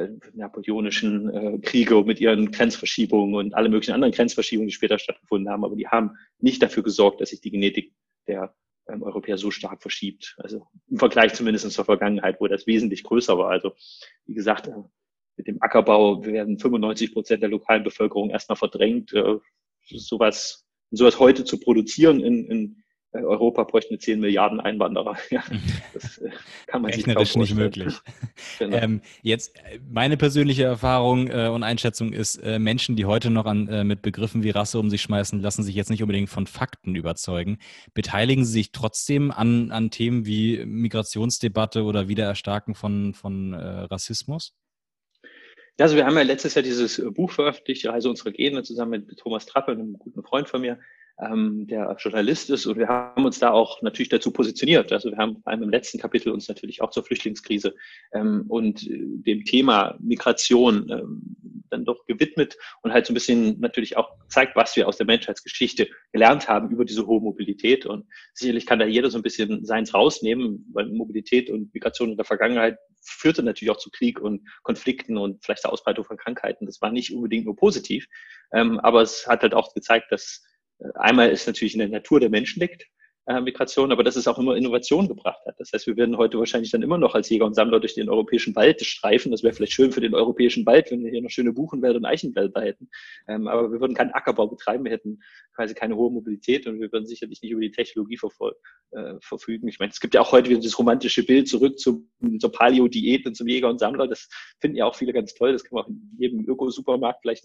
C: napoleonischen Kriege mit ihren Grenzverschiebungen und alle möglichen anderen Grenzverschiebungen, die später stattgefunden haben, aber die haben nicht dafür gesorgt, dass sich die Genetik der Europäer so stark verschiebt. Also im Vergleich zumindest zur Vergangenheit, wo das wesentlich größer war. Also wie gesagt, mit dem Ackerbau werden 95% der lokalen Bevölkerung erstmal verdrängt. Sowas heute zu produzieren in Europa bräuchte eine 10 Milliarden Einwanderer. Ja, das kann man sich kaum
B: Rechnerisch nicht
C: vorstellen.
B: möglich.
C: Genau.
B: Jetzt meine persönliche Erfahrung und Einschätzung ist, Menschen, die heute noch mit Begriffen wie Rasse um sich schmeißen, lassen sich jetzt nicht unbedingt von Fakten überzeugen. Beteiligen sie sich trotzdem an Themen wie Migrationsdebatte oder Wiedererstarken von Rassismus?
C: Ja, also wir haben ja letztes Jahr dieses Buch veröffentlicht, die Reise unserer Gene, zusammen mit Thomas Trappe, einem guten Freund von mir, der Journalist ist. Und wir haben uns da auch natürlich dazu positioniert. Also wir haben vor allem im letzten Kapitel uns natürlich auch zur Flüchtlingskrise und dem Thema Migration dann doch gewidmet und halt so ein bisschen natürlich auch gezeigt, was wir aus der Menschheitsgeschichte gelernt haben über diese hohe Mobilität. Und sicherlich kann da jeder so ein bisschen seins rausnehmen, weil Mobilität und Migration in der Vergangenheit führte natürlich auch zu Krieg und Konflikten und vielleicht der Ausbreitung von Krankheiten. Das war nicht unbedingt nur positiv, aber es hat halt auch gezeigt, dass einmal es natürlich in der Natur der Menschen liegt, Migration, aber dass es auch immer Innovation gebracht hat. Das heißt, wir werden heute wahrscheinlich dann immer noch als Jäger und Sammler durch den europäischen Wald streifen. Das wäre vielleicht schön für den europäischen Wald, wenn wir hier noch schöne Buchenwälder und Eichenwälder hätten. Aber wir würden keinen Ackerbau betreiben, wir hätten quasi keine hohe Mobilität und wir würden sicherlich nicht über die Technologie verfügen. Ich meine, es gibt ja auch heute wieder das romantische Bild zurück zur Paleo-Diät und zum Jäger und Sammler. Das finden ja auch viele ganz toll. Das kann man auch in jedem Öko-Supermarkt vielleicht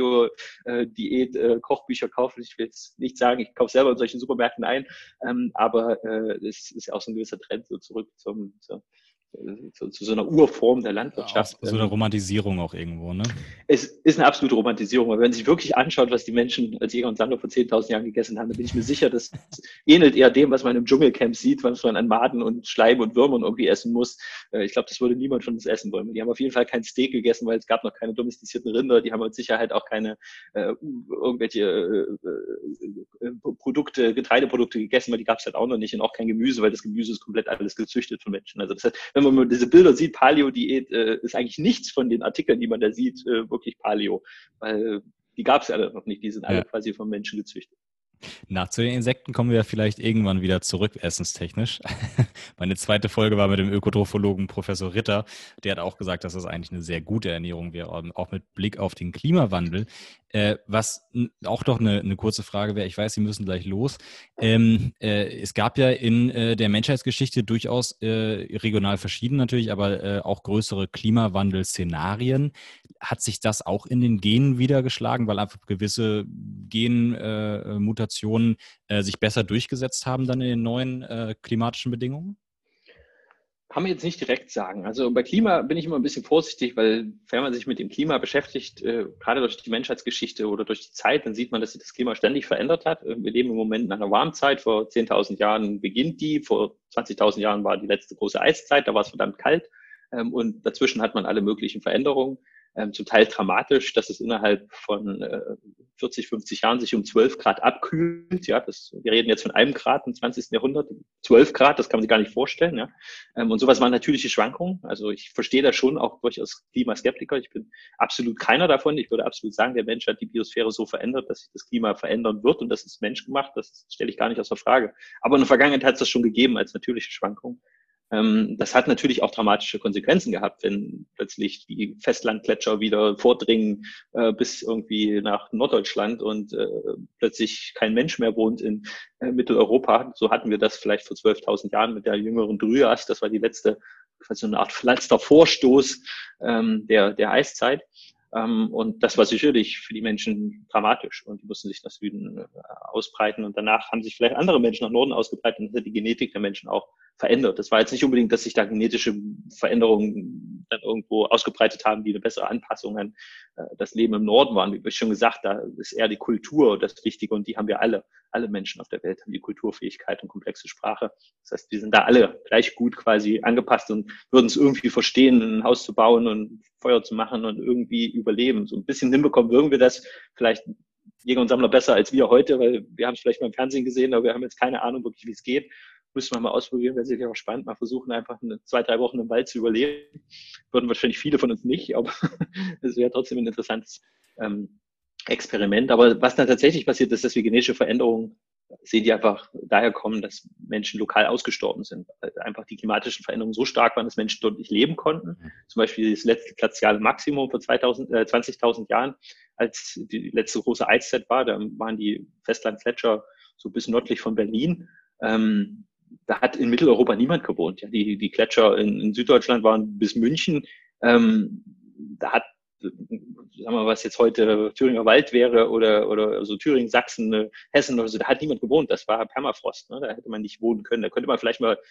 C: Paleo-Diät, Kochbücher kaufen. Ich will jetzt nicht sagen, ich kaufe selber in solchen Supermärkten ein, aber es ist ja auch so ein gewisser Trend so zurück zu so einer Urform der Landwirtschaft.
B: Auch so eine Romantisierung auch irgendwo, ne?
C: Es ist eine absolute Romantisierung, weil wenn man sich wirklich anschaut, was die Menschen als Jäger und Sammler vor 10.000 Jahren gegessen haben, dann bin ich mir sicher, das ähnelt eher dem, was man im Dschungelcamp sieht, was man an Maden und Schleim und Würmern irgendwie essen muss. Ich glaube, das würde niemand von uns essen wollen. Die haben auf jeden Fall kein Steak gegessen, weil es gab noch keine domestizierten Rinder. Die haben mit Sicherheit auch keine irgendwelche Getreideprodukte gegessen, weil die gab es halt auch noch nicht und auch kein Gemüse, weil das Gemüse ist komplett alles gezüchtet von Menschen. Also das heißt, wenn man diese Bilder sieht, Paleo-Diät, ist eigentlich nichts von den Artikeln, die man da sieht, wirklich Paleo, weil die gab es ja noch nicht, die sind alle quasi vom Menschen gezüchtet.
B: Zu den Insekten kommen wir vielleicht irgendwann wieder zurück, essenstechnisch. Meine zweite Folge war mit dem Ökotrophologen Professor Ritter. Der hat auch gesagt, dass das eigentlich eine sehr gute Ernährung wäre, auch mit Blick auf den Klimawandel. Was auch doch eine kurze Frage wäre, ich weiß, Sie müssen gleich los. Es gab ja in der Menschheitsgeschichte durchaus regional verschieden natürlich, aber auch größere Klimawandel-Szenarien. Hat sich das auch in den Genen wiedergeschlagen, weil einfach gewisse Genmutationen sich besser durchgesetzt haben dann in den neuen klimatischen Bedingungen?
C: Kann man jetzt nicht direkt sagen. Also bei Klima bin ich immer ein bisschen vorsichtig, weil wenn man sich mit dem Klima beschäftigt, gerade durch die Menschheitsgeschichte oder durch die Zeit, dann sieht man, dass sich das Klima ständig verändert hat. Wir leben im Moment in einer Warmzeit. Vor 10.000 Jahren beginnt die. Vor 20.000 Jahren war die letzte große Eiszeit. Da war es verdammt kalt. Und dazwischen hat man alle möglichen Veränderungen. Zum Teil dramatisch, dass es innerhalb von 40, 50 Jahren sich um 12 Grad abkühlt. Ja, wir reden jetzt von 1 Grad im 20. Jahrhundert. 12 Grad, das kann man sich gar nicht vorstellen. Ja. Und sowas waren natürliche Schwankungen. Also ich verstehe das schon auch durchaus Klimaskeptiker. Ich bin absolut keiner davon. Ich würde absolut sagen, der Mensch hat die Biosphäre so verändert, dass sich das Klima verändern wird und das ist menschgemacht. Das stelle ich gar nicht außer Frage. Aber in der Vergangenheit hat es das schon gegeben als natürliche Schwankung. Das hat natürlich auch dramatische Konsequenzen gehabt, wenn plötzlich die Festlandgletscher wieder vordringen bis irgendwie nach Norddeutschland und plötzlich kein Mensch mehr wohnt in Mitteleuropa. So hatten wir das vielleicht vor 12.000 Jahren mit der jüngeren Dryas. Das war die letzte, so eine Art letzter Vorstoß der Eiszeit. Und das war sicherlich für die Menschen dramatisch und die mussten sich nach Süden ausbreiten und danach haben sich vielleicht andere Menschen nach Norden ausgebreitet und hat die Genetik der Menschen auch verändert. Das war jetzt nicht unbedingt, dass sich da genetische Veränderungen dann irgendwo ausgebreitet haben, die eine bessere Anpassung an das Leben im Norden waren. Wie schon gesagt, da ist eher die Kultur das Wichtige und die haben wir alle. Alle Menschen auf der Welt haben die Kulturfähigkeit und komplexe Sprache. Das heißt, die sind da alle gleich gut quasi angepasst und würden es irgendwie verstehen, ein Haus zu bauen und Feuer zu machen und irgendwie überleben. So ein bisschen hinbekommen würden wir das vielleicht Jäger und Sammler besser als wir heute, weil wir haben es vielleicht mal im Fernsehen gesehen, aber wir haben jetzt keine Ahnung wirklich, wie es geht. Müssen wir mal ausprobieren, wäre sicher auch spannend, mal versuchen, einfach 2-3 Wochen im Wald zu überleben. Würden wahrscheinlich viele von uns nicht, aber es wäre trotzdem ein interessantes Experiment. Aber was dann tatsächlich passiert ist, dass wir genetische Veränderungen sehen, die einfach daher kommen, dass Menschen lokal ausgestorben sind. Weil einfach die klimatischen Veränderungen so stark waren, dass Menschen dort nicht leben konnten. Zum Beispiel das letzte glaziale Maximum vor 20.000 Jahren, als die letzte große Eiszeit war, da waren die Festlandgletscher so bis nördlich von Berlin. Da hat in Mitteleuropa niemand gewohnt. Ja, die Gletscher in Süddeutschland waren bis München. Da hat, sagen wir mal, was jetzt heute Thüringer Wald wäre oder so Thüringen, Sachsen, Hessen oder so, da hat niemand gewohnt. Das war Permafrost. Ne? Da hätte man nicht wohnen können. Da könnte man vielleicht mal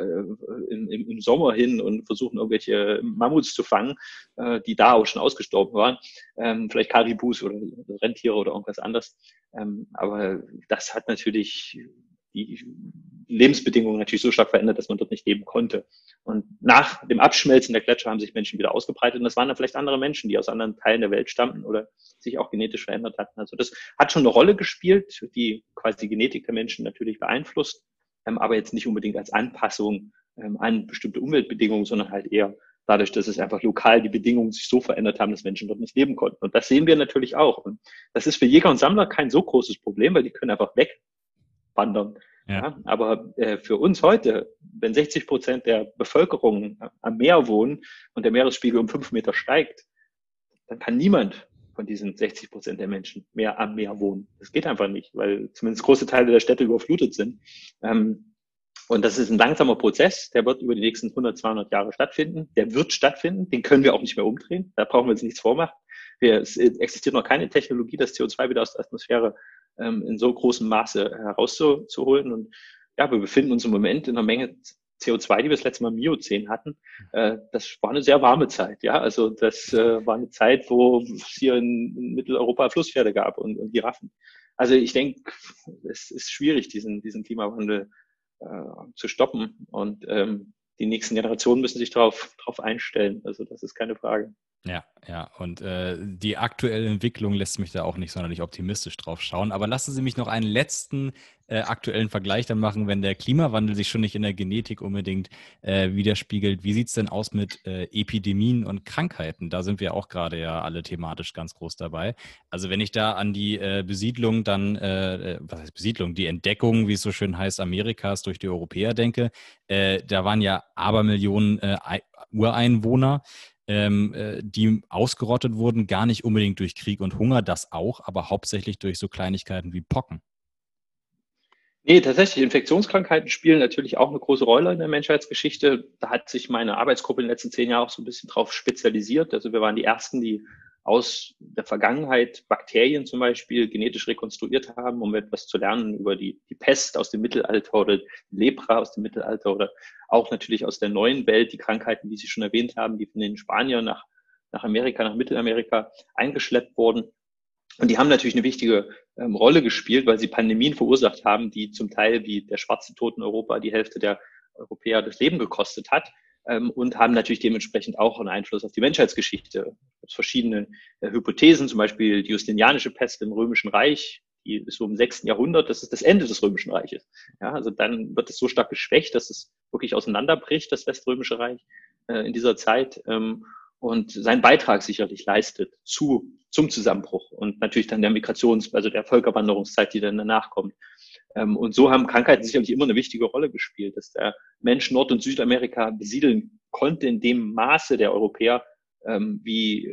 C: im Sommer hin und versuchen, irgendwelche Mammuts zu fangen, die da auch schon ausgestorben waren. Vielleicht Karibus oder Rentiere oder irgendwas anderes. Aber das hat natürlich die Lebensbedingungen natürlich so stark verändert, dass man dort nicht leben konnte. Und nach dem Abschmelzen der Gletscher haben sich Menschen wieder ausgebreitet und das waren dann vielleicht andere Menschen, die aus anderen Teilen der Welt stammten oder sich auch genetisch verändert hatten. Also das hat schon eine Rolle gespielt, die quasi die Genetik der Menschen natürlich beeinflusst, aber jetzt nicht unbedingt als Anpassung an bestimmte Umweltbedingungen, sondern halt eher dadurch, dass es einfach lokal die Bedingungen sich so verändert haben, dass Menschen dort nicht leben konnten. Und das sehen wir natürlich auch. Und das ist für Jäger und Sammler kein so großes Problem, weil die können einfach wegwandern. Ja, aber für uns heute, wenn 60% der Bevölkerung am Meer wohnen und der Meeresspiegel um 5 Meter steigt, dann kann niemand von diesen 60% der Menschen mehr am Meer wohnen. Das geht einfach nicht, weil zumindest große Teile der Städte überflutet sind. Und das ist ein langsamer Prozess, der wird über die nächsten 100, 200 Jahre stattfinden. Der wird stattfinden, den können wir auch nicht mehr umdrehen. Da brauchen wir uns nichts vormachen. Es existiert noch keine Technologie, das CO2 wieder aus der Atmosphäre in so großem Maße herauszuholen. Und ja, wir befinden uns im Moment in einer Menge CO2, die wir das letzte Mal im Miozän hatten. Das war eine sehr warme Zeit. Ja, also das war eine Zeit, wo es hier in Mitteleuropa Flusspferde gab und Giraffen. Also ich denke, es ist schwierig, diesen Klimawandel zu stoppen. Und die nächsten Generationen müssen sich darauf einstellen. Also das ist keine Frage.
B: Ja. Und die aktuelle Entwicklung lässt mich da auch nicht sonderlich optimistisch drauf schauen. Aber lassen Sie mich noch einen letzten aktuellen Vergleich dann machen, wenn der Klimawandel sich schon nicht in der Genetik unbedingt widerspiegelt. Wie sieht es denn aus mit Epidemien und Krankheiten? Da sind wir auch gerade ja alle thematisch ganz groß dabei. Also wenn ich da an die Besiedlung dann, was heißt Besiedlung, die Entdeckung, wie es so schön heißt, Amerikas durch die Europäer denke, da waren ja Abermillionen Ureinwohner, die ausgerottet wurden, gar nicht unbedingt durch Krieg und Hunger, das auch, aber hauptsächlich durch so Kleinigkeiten wie Pocken.
C: Nee, tatsächlich, Infektionskrankheiten spielen natürlich auch eine große Rolle in der Menschheitsgeschichte. Da hat sich meine Arbeitsgruppe in den letzten 10 Jahren auch so ein bisschen drauf spezialisiert. Also wir waren die Ersten, die aus der Vergangenheit Bakterien zum Beispiel genetisch rekonstruiert haben, um etwas zu lernen über die Pest aus dem Mittelalter oder Lepra aus dem Mittelalter oder auch natürlich aus der neuen Welt, die Krankheiten, die Sie schon erwähnt haben, die von den Spaniern nach Amerika, nach Mittelamerika eingeschleppt wurden. Und die haben natürlich eine wichtige Rolle gespielt, weil sie Pandemien verursacht haben, die zum Teil wie der schwarze Tod in Europa die Hälfte der Europäer das Leben gekostet hat. Und haben natürlich dementsprechend auch einen Einfluss auf die Menschheitsgeschichte. Es gibt verschiedene Hypothesen, zum Beispiel die Justinianische Pest im Römischen Reich, die ist so im 6. Jahrhundert, das ist das Ende des Römischen Reiches. Ja, also dann wird es so stark geschwächt, dass es wirklich auseinanderbricht, das Weströmische Reich in dieser Zeit. Und seinen Beitrag sicherlich leistet zum Zusammenbruch und natürlich dann der also der Völkerwanderungszeit, die dann danach kommt. Und so haben Krankheiten sicherlich immer eine wichtige Rolle gespielt, dass der Mensch Nord- und Südamerika besiedeln konnte in dem Maße der Europäer, wie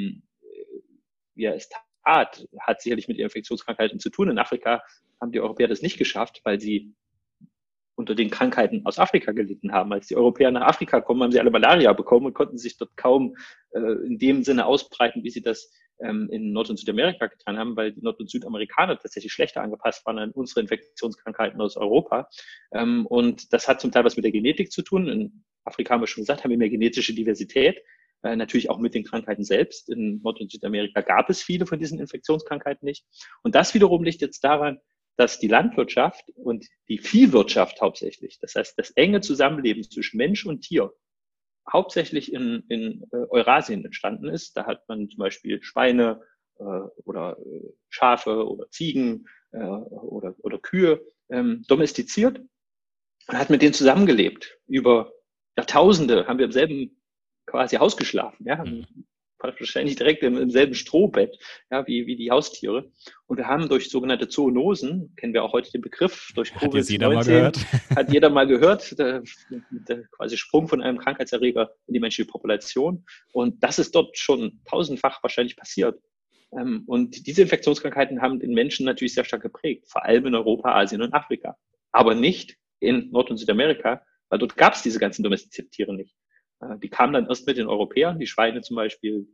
C: er es tat, hat sicherlich mit Infektionskrankheiten zu tun. In Afrika haben die Europäer das nicht geschafft, weil sie unter den Krankheiten aus Afrika gelitten haben. Als die Europäer nach Afrika kommen, haben sie alle Malaria bekommen und konnten sich dort kaum in dem Sinne ausbreiten, wie sie das in Nord- und Südamerika getan haben, weil die Nord- und Südamerikaner tatsächlich schlechter angepasst waren an unsere Infektionskrankheiten aus Europa. Und das hat zum Teil was mit der Genetik zu tun. In Afrika haben wir schon gesagt, haben wir mehr genetische Diversität. Natürlich auch mit den Krankheiten selbst. In Nord- und Südamerika gab es viele von diesen Infektionskrankheiten nicht. Und das wiederum liegt jetzt daran, dass die Landwirtschaft und die Viehwirtschaft hauptsächlich, das heißt das enge Zusammenleben zwischen Mensch und Tier, hauptsächlich in Eurasien entstanden ist. Da hat man zum Beispiel Schweine oder Schafe oder Ziegen oder Kühe domestiziert und hat mit denen zusammengelebt. Über Jahrtausende haben wir im selben quasi Haus geschlafen. Ja? Wahrscheinlich direkt im selben Strohbett, ja, wie die Haustiere. Und wir haben durch sogenannte Zoonosen, kennen wir auch heute den Begriff, durch Covid-19, hat jeder mal gehört, der quasi Sprung von einem Krankheitserreger in die menschliche Population. Und das ist dort schon tausendfach wahrscheinlich passiert. Und diese Infektionskrankheiten haben den Menschen natürlich sehr stark geprägt, vor allem in Europa, Asien und Afrika. aber nicht in Nord- und Südamerika, weil dort gab es diese ganzen domestizierten Tiere nicht. Die kamen dann erst mit den Europäern, die Schweine zum Beispiel,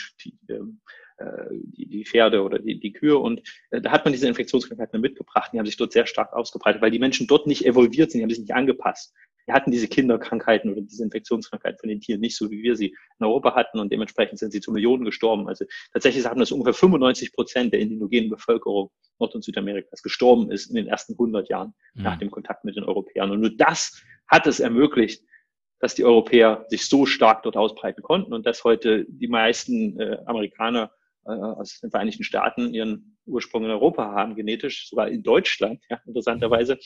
C: die Pferde oder die Kühe. Und da hat man diese Infektionskrankheiten mitgebracht. Die haben sich dort sehr stark ausgebreitet, weil die Menschen dort nicht evolviert sind, die haben sich nicht angepasst. Die hatten diese Kinderkrankheiten oder diese Infektionskrankheiten von den Tieren nicht so, wie wir sie in Europa hatten. Und dementsprechend sind sie zu Millionen gestorben. Also tatsächlich sagen das ungefähr 95% der indigenen Bevölkerung Nord- und Südamerikas gestorben ist in den ersten 100 Jahren nach dem Kontakt mit den Europäern. Und nur das hat es ermöglicht, dass die Europäer sich so stark dort ausbreiten konnten und dass heute die meisten Amerikaner aus den Vereinigten Staaten ihren Ursprung in Europa haben, genetisch, sogar in Deutschland, ja, interessanterweise.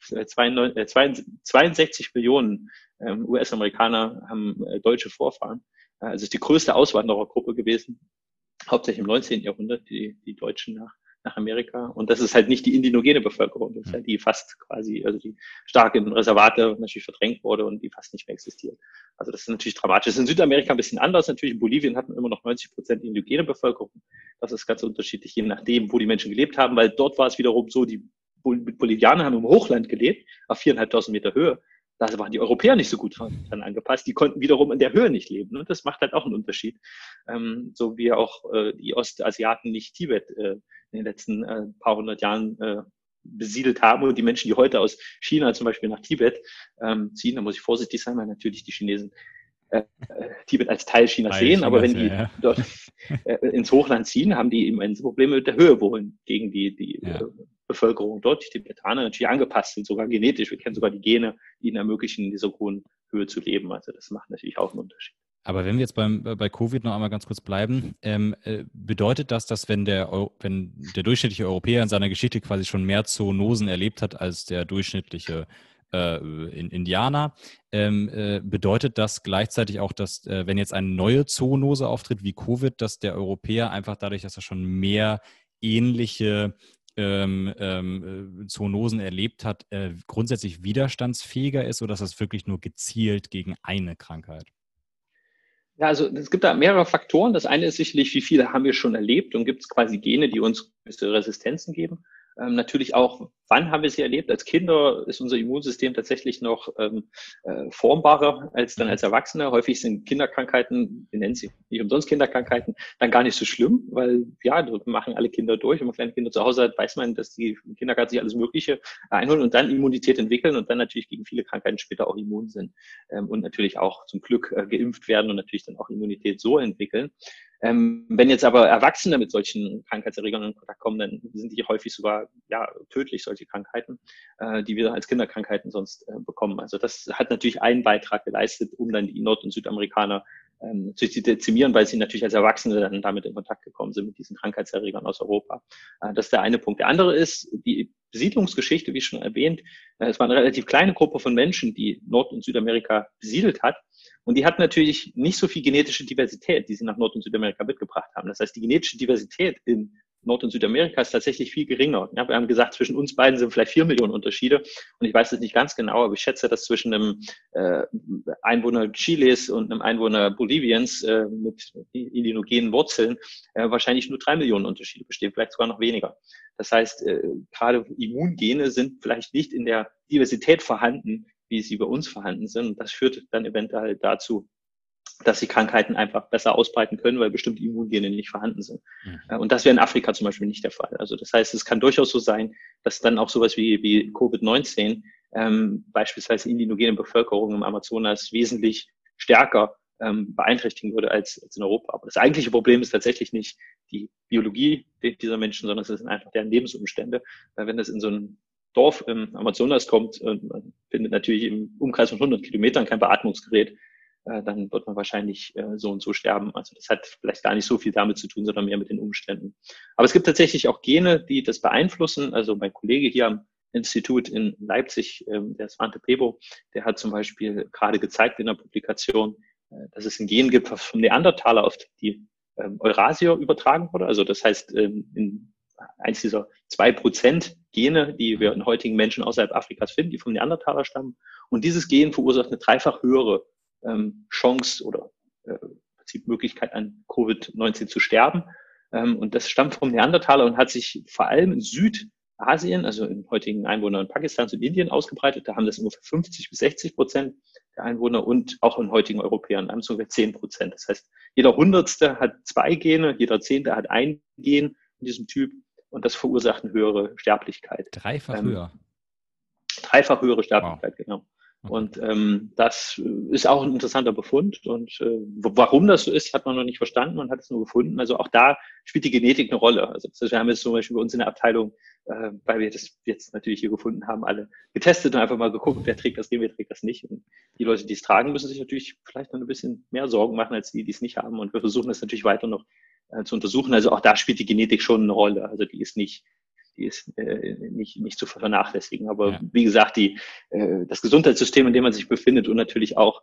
C: 62 Millionen US-Amerikaner haben deutsche Vorfahren. Also ist die größte Auswanderergruppe gewesen, hauptsächlich im 19. Jahrhundert, die Deutschen nach Amerika. Und das ist halt nicht die indigene Bevölkerung, das ist halt die fast quasi, also die stark in Reservate natürlich verdrängt wurde und die fast nicht mehr existiert. Also das ist natürlich dramatisch. Das ist in Südamerika ein bisschen anders. Natürlich in Bolivien hat man immer noch 90% indigene Bevölkerung. Das ist ganz unterschiedlich, je nachdem, wo die Menschen gelebt haben, weil dort war es wiederum so, die Bolivianer haben im Hochland gelebt, auf 4.500 Meter Höhe. Da waren die Europäer nicht so gut dran angepasst. Die konnten wiederum in der Höhe nicht leben. Und das macht halt auch einen Unterschied. So wie auch die Ostasiaten nicht Tibet in den letzten paar hundert Jahren besiedelt haben und die Menschen, die heute aus China zum Beispiel nach Tibet ziehen, da muss ich vorsichtig sein, weil natürlich die Chinesen Tibet als Teil Chinas sehen, aber wenn die dort ins Hochland ziehen, haben die immense Probleme mit der Höhe wohin gegen die Bevölkerung dort, die Tibetaner natürlich angepasst sind, sogar genetisch. Wir kennen sogar die Gene, die ihnen ermöglichen, in dieser hohen Höhe zu leben. Also das macht natürlich auch einen Unterschied.
B: Aber wenn wir jetzt bei Covid noch einmal ganz kurz bleiben, bedeutet das, dass wenn der durchschnittliche Europäer in seiner Geschichte quasi schon mehr Zoonosen erlebt hat als der durchschnittliche Indianer, bedeutet das gleichzeitig auch, dass wenn jetzt eine neue Zoonose auftritt wie Covid, dass der Europäer einfach dadurch, dass er schon mehr ähnliche Zoonosen erlebt hat, grundsätzlich widerstandsfähiger ist, oder ist das wirklich nur gezielt gegen eine Krankheit?
C: Ja, also es gibt da mehrere Faktoren. Das eine ist sicherlich, wie viele haben wir schon erlebt und gibt es quasi Gene, die uns gewisse Resistenzen geben. Natürlich auch, wann haben wir sie erlebt? Als Kinder ist unser Immunsystem tatsächlich noch formbarer als dann als Erwachsene. Häufig sind Kinderkrankheiten, wir nennen sie nicht umsonst Kinderkrankheiten, dann gar nicht so schlimm, weil ja, das machen alle Kinder durch. Wenn man kleine Kinder zu Hause hat, weiß man, dass die im Kindergarten sich alles Mögliche einholen und dann Immunität entwickeln und dann natürlich gegen viele Krankheiten später auch immun sind und natürlich auch zum Glück geimpft werden und natürlich dann auch Immunität so entwickeln. Wenn jetzt aber Erwachsene mit solchen Krankheitserregern in Kontakt kommen, dann sind die häufig sogar tödlich, solche Krankheiten, die wir als Kinderkrankheiten sonst bekommen. Also das hat natürlich einen Beitrag geleistet, um dann die Nord- und Südamerikaner zu dezimieren, weil sie natürlich als Erwachsene dann damit in Kontakt gekommen sind mit diesen Krankheitserregern aus Europa. Das ist der eine Punkt. Der andere ist die Besiedlungsgeschichte, wie schon erwähnt. Es war eine relativ kleine Gruppe von Menschen, die Nord- und Südamerika besiedelt hat. Und die hat natürlich nicht so viel genetische Diversität, die sie nach Nord- und Südamerika mitgebracht haben. Das heißt, die genetische Diversität in Nord- und Südamerika ist tatsächlich viel geringer. Ja, wir haben gesagt, zwischen uns beiden sind vielleicht 4 Millionen Unterschiede. Und ich weiß es nicht ganz genau, aber ich schätze, dass zwischen einem Einwohner Chiles und einem Einwohner Boliviens mit indigenen Wurzeln wahrscheinlich nur 3 Millionen Unterschiede bestehen, vielleicht sogar noch weniger. Das heißt, gerade Immungene sind vielleicht nicht in der Diversität vorhanden, wie sie bei uns vorhanden sind. Und das führt dann eventuell dazu, dass sie Krankheiten einfach besser ausbreiten können, weil bestimmte Immungene nicht vorhanden sind. Und das wäre in Afrika zum Beispiel nicht der Fall. Also das heißt, es kann durchaus so sein, dass dann auch sowas wie Covid-19 beispielsweise indigene Bevölkerung im Amazonas wesentlich stärker beeinträchtigen würde als in Europa. Aber das eigentliche Problem ist tatsächlich nicht die Biologie dieser Menschen, sondern es sind einfach deren Lebensumstände. Weil wenn das in so ein Dorf im Amazonas kommt, man findet natürlich im Umkreis von 100 Kilometern kein Beatmungsgerät, dann wird man wahrscheinlich so und so sterben. Also das hat vielleicht gar nicht so viel damit zu tun, sondern mehr mit den Umständen. Aber es gibt tatsächlich auch Gene, die das beeinflussen. Also mein Kollege hier am Institut in Leipzig, der Svante Pebo, der hat zum Beispiel gerade gezeigt in einer Publikation, dass es ein Gen gibt, was vom Neandertaler auf die Eurasier übertragen wurde. Also das heißt, in eins dieser 2% Gene, die wir in heutigen Menschen außerhalb Afrikas finden, die vom Neandertaler stammen. Und dieses Gen verursacht eine dreifach höhere Chance oder Prinzip Möglichkeit an Covid-19 zu sterben. Und das stammt vom Neandertaler und hat sich vor allem in Asien, also in heutigen Einwohnern Pakistans und Indien ausgebreitet. Da haben das ungefähr 50-60% der Einwohner und auch in heutigen Europäern haben es ungefähr 10%. Das heißt, jeder Hundertste hat 2 Gene, jeder Zehnte hat ein Gen in diesem Typ und das verursacht eine höhere Sterblichkeit.
B: Dreifach höher.
C: Dreifach höhere Sterblichkeit,
B: Wow.
C: genau.
B: Okay.
C: Und das ist auch ein interessanter Befund. Und warum das so ist, hat man noch nicht verstanden. Man hat es nur gefunden. Also auch da spielt die Genetik eine Rolle. Also wir haben jetzt zum Beispiel bei uns in der Abteilung, weil wir das jetzt natürlich hier gefunden haben, alle getestet und einfach mal geguckt, wer trägt das Gen, wer trägt das nicht. Und die Leute, die es tragen, müssen sich natürlich vielleicht noch ein bisschen mehr Sorgen machen als die es nicht haben. Und wir versuchen das natürlich weiter noch zu untersuchen. Also auch da spielt die Genetik schon eine Rolle. Also die ist nicht zu vernachlässigen. Aber
B: Ja.
C: wie gesagt, das Gesundheitssystem, in dem man sich befindet und natürlich auch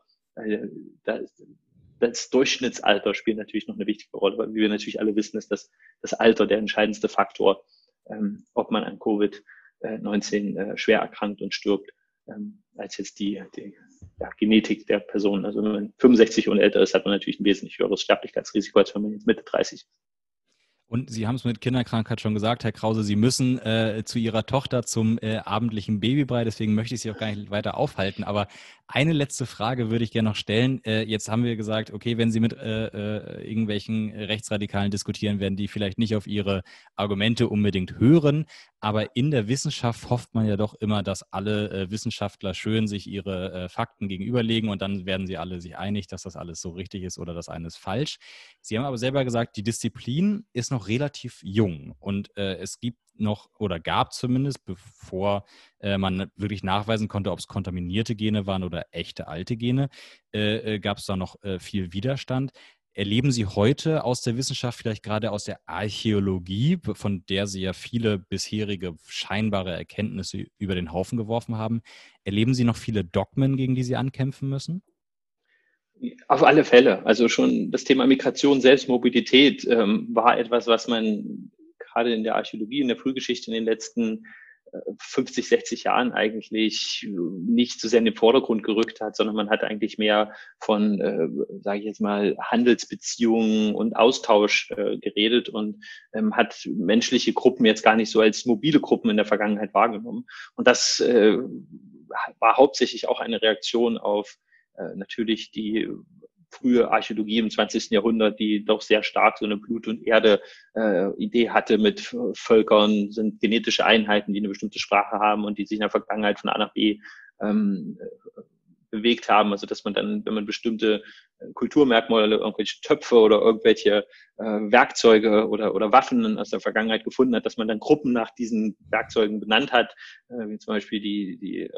C: das Durchschnittsalter spielt natürlich noch eine wichtige Rolle, weil wie wir natürlich alle wissen, ist das Alter der entscheidendste Faktor, ob man an Covid-19 schwer erkrankt und stirbt, als jetzt die Genetik der Person. Also wenn man 65 und älter ist, hat man natürlich ein wesentlich höheres Sterblichkeitsrisiko, als wenn man jetzt Mitte 30 ist.
B: Und Sie haben es mit Kinderkrankheit schon gesagt, Herr Krause, Sie müssen zu Ihrer Tochter zum abendlichen Babybrei, deswegen möchte ich Sie auch gar nicht weiter aufhalten. Aber eine letzte Frage würde ich gerne noch stellen. Jetzt haben wir gesagt, okay, wenn Sie mit irgendwelchen Rechtsradikalen diskutieren, werden die vielleicht nicht auf Ihre Argumente unbedingt hören. Aber in der Wissenschaft hofft man ja doch immer, dass alle Wissenschaftler schön sich ihre Fakten gegenüberlegen und dann werden sie alle sich einig, dass das alles so richtig ist oder das eine ist falsch. Sie haben aber selber gesagt, die Disziplin ist noch relativ jung und es gibt noch oder gab zumindest, bevor man wirklich nachweisen konnte, ob es kontaminierte Gene waren oder echte alte Gene, gab es da noch viel Widerstand. Erleben Sie heute aus der Wissenschaft, vielleicht gerade aus der Archäologie, von der Sie ja viele bisherige scheinbare Erkenntnisse über den Haufen geworfen haben, erleben Sie noch viele Dogmen, gegen die Sie ankämpfen müssen?
C: Auf alle Fälle. Also schon das Thema Migration, Selbstmobilität war etwas, was man gerade in der Archäologie, in der Frühgeschichte in den letzten 50, 60 Jahren eigentlich nicht so sehr in den Vordergrund gerückt hat, sondern man hat eigentlich mehr von, sage ich jetzt mal, Handelsbeziehungen und Austausch geredet und hat menschliche Gruppen jetzt gar nicht so als mobile Gruppen in der Vergangenheit wahrgenommen. Und das war hauptsächlich auch eine Reaktion auf natürlich die frühe Archäologie im 20. Jahrhundert, die doch sehr stark so eine Blut- und Erde-Idee hatte mit Völkern, sind genetische Einheiten, die eine bestimmte Sprache haben und die sich in der Vergangenheit von A nach B bewegt haben. Also dass man dann, wenn man bestimmte Kulturmerkmale, irgendwelche Töpfe oder irgendwelche Werkzeuge oder Waffen aus der Vergangenheit gefunden hat, dass man dann Gruppen nach diesen Werkzeugen benannt hat, wie zum Beispiel die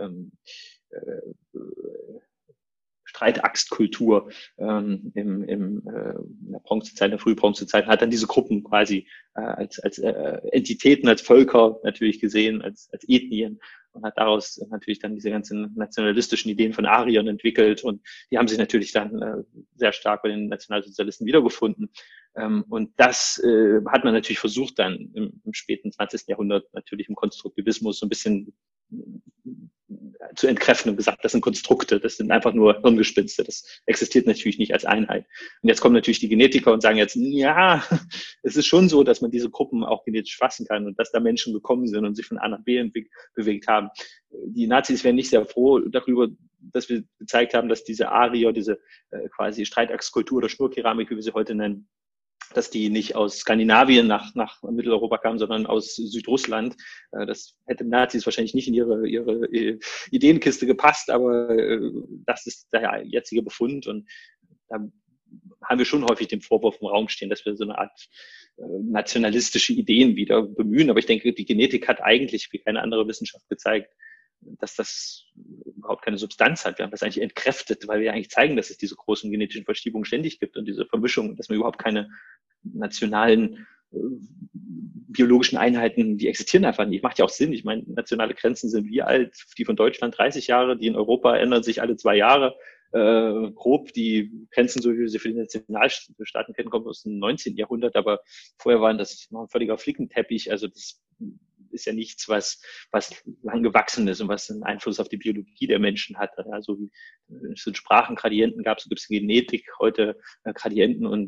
C: Streitaxtkultur in der Bronzezeit, in der Frühbronzezeit, hat dann diese Gruppen quasi als Entitäten, als Völker natürlich gesehen, als Ethnien und hat daraus natürlich dann diese ganzen nationalistischen Ideen von Ariern entwickelt und die haben sich natürlich dann sehr stark bei den Nationalsozialisten wiedergefunden. Und das hat man natürlich versucht dann im späten 20. Jahrhundert natürlich im Konstruktivismus so ein bisschen zu entkräften und gesagt, das sind Konstrukte, das sind einfach nur Hirngespinste, das existiert natürlich nicht als Einheit. Und jetzt kommen natürlich die Genetiker und sagen jetzt, ja, es ist schon so, dass man diese Gruppen auch genetisch fassen kann und dass da Menschen gekommen sind und sich von A nach B bewegt haben. Die Nazis wären nicht sehr froh darüber, dass wir gezeigt haben, dass diese Arier, diese quasi Streitachskultur oder Schnurkeramik, wie wir sie heute nennen, dass die nicht aus Skandinavien nach Mitteleuropa kamen, sondern aus Südrussland. Das hätte Nazis wahrscheinlich nicht in ihre Ideenkiste gepasst, aber das ist der jetzige Befund und da haben wir schon häufig den Vorwurf im Raum stehen, dass wir so eine Art nationalistische Ideen wieder bemühen. Aber ich denke, die Genetik hat eigentlich wie keine andere Wissenschaft gezeigt, dass das überhaupt keine Substanz hat. Wir haben das eigentlich entkräftet, weil wir eigentlich zeigen, dass es diese großen genetischen Verschiebungen ständig gibt und diese Vermischung, dass man überhaupt keine nationalen biologischen Einheiten, die existieren einfach nicht. Macht ja auch Sinn. Ich meine, nationale Grenzen sind wie alt? Die von Deutschland 30 Jahre, die in Europa ändern sich alle 2 Jahre. Grob die Grenzen, so wie wir sie für die Nationalstaaten kennen, kommen aus dem 19. Jahrhundert, aber vorher waren das noch ein völliger Flickenteppich. Also das ist ja nichts, was lang gewachsen ist und was einen Einfluss auf die Biologie der Menschen hat. Also es sind Sprachengradienten gab es, gibt es Genetik heute Gradienten und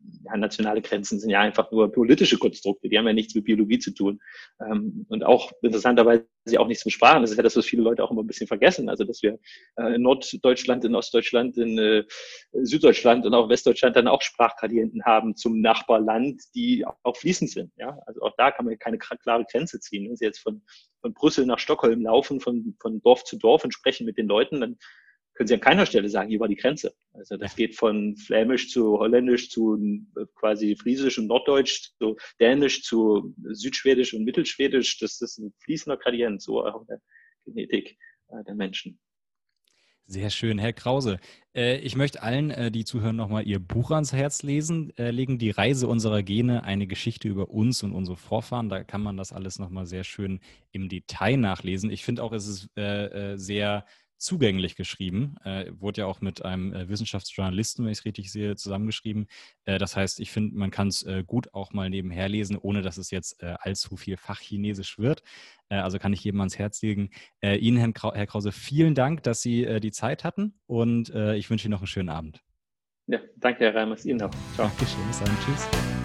C: nationale Grenzen sind ja einfach nur politische Konstrukte, die haben ja nichts mit Biologie zu tun. Und auch interessanterweise auch nichts mit Sprachen. Das ist ja das, was viele Leute auch immer ein bisschen vergessen. Also, dass wir in Norddeutschland, in Ostdeutschland, in Süddeutschland und auch Westdeutschland dann auch Sprachgradienten haben zum Nachbarland, die auch fließend sind. Ja, also auch da kann man keine klare Grenze ziehen. Wenn Sie jetzt von Brüssel nach Stockholm laufen, von Dorf zu Dorf und sprechen mit den Leuten, dann können Sie an keiner Stelle sagen, hier war die Grenze. Also das geht von Flämisch zu Holländisch zu quasi Friesisch und Norddeutsch, zu Dänisch zu Südschwedisch und Mittelschwedisch. Das ist ein fließender Gradient, so auch in der Genetik der Menschen.
B: Sehr schön, Herr Krause. Ich möchte allen, die zuhören, nochmal Ihr Buch ans Herz legen. Die Reise unserer Gene, eine Geschichte über uns und unsere Vorfahren. Da kann man das alles nochmal sehr schön im Detail nachlesen. Ich finde auch, es ist sehr zugänglich geschrieben. Wurde ja auch mit einem Wissenschaftsjournalisten, wenn ich es richtig sehe, zusammengeschrieben. Das heißt, ich finde, man kann es gut auch mal nebenher lesen, ohne dass es jetzt allzu viel Fachchinesisch wird. Also kann ich jedem ans Herz legen. Ihnen, Herr Krause, vielen Dank, dass Sie die Zeit hatten und ich wünsche Ihnen noch einen schönen Abend.
C: Ja, danke, Herr Reimers. Ihnen auch. Ciao.
B: Dankeschön. Bis dann. Tschüss.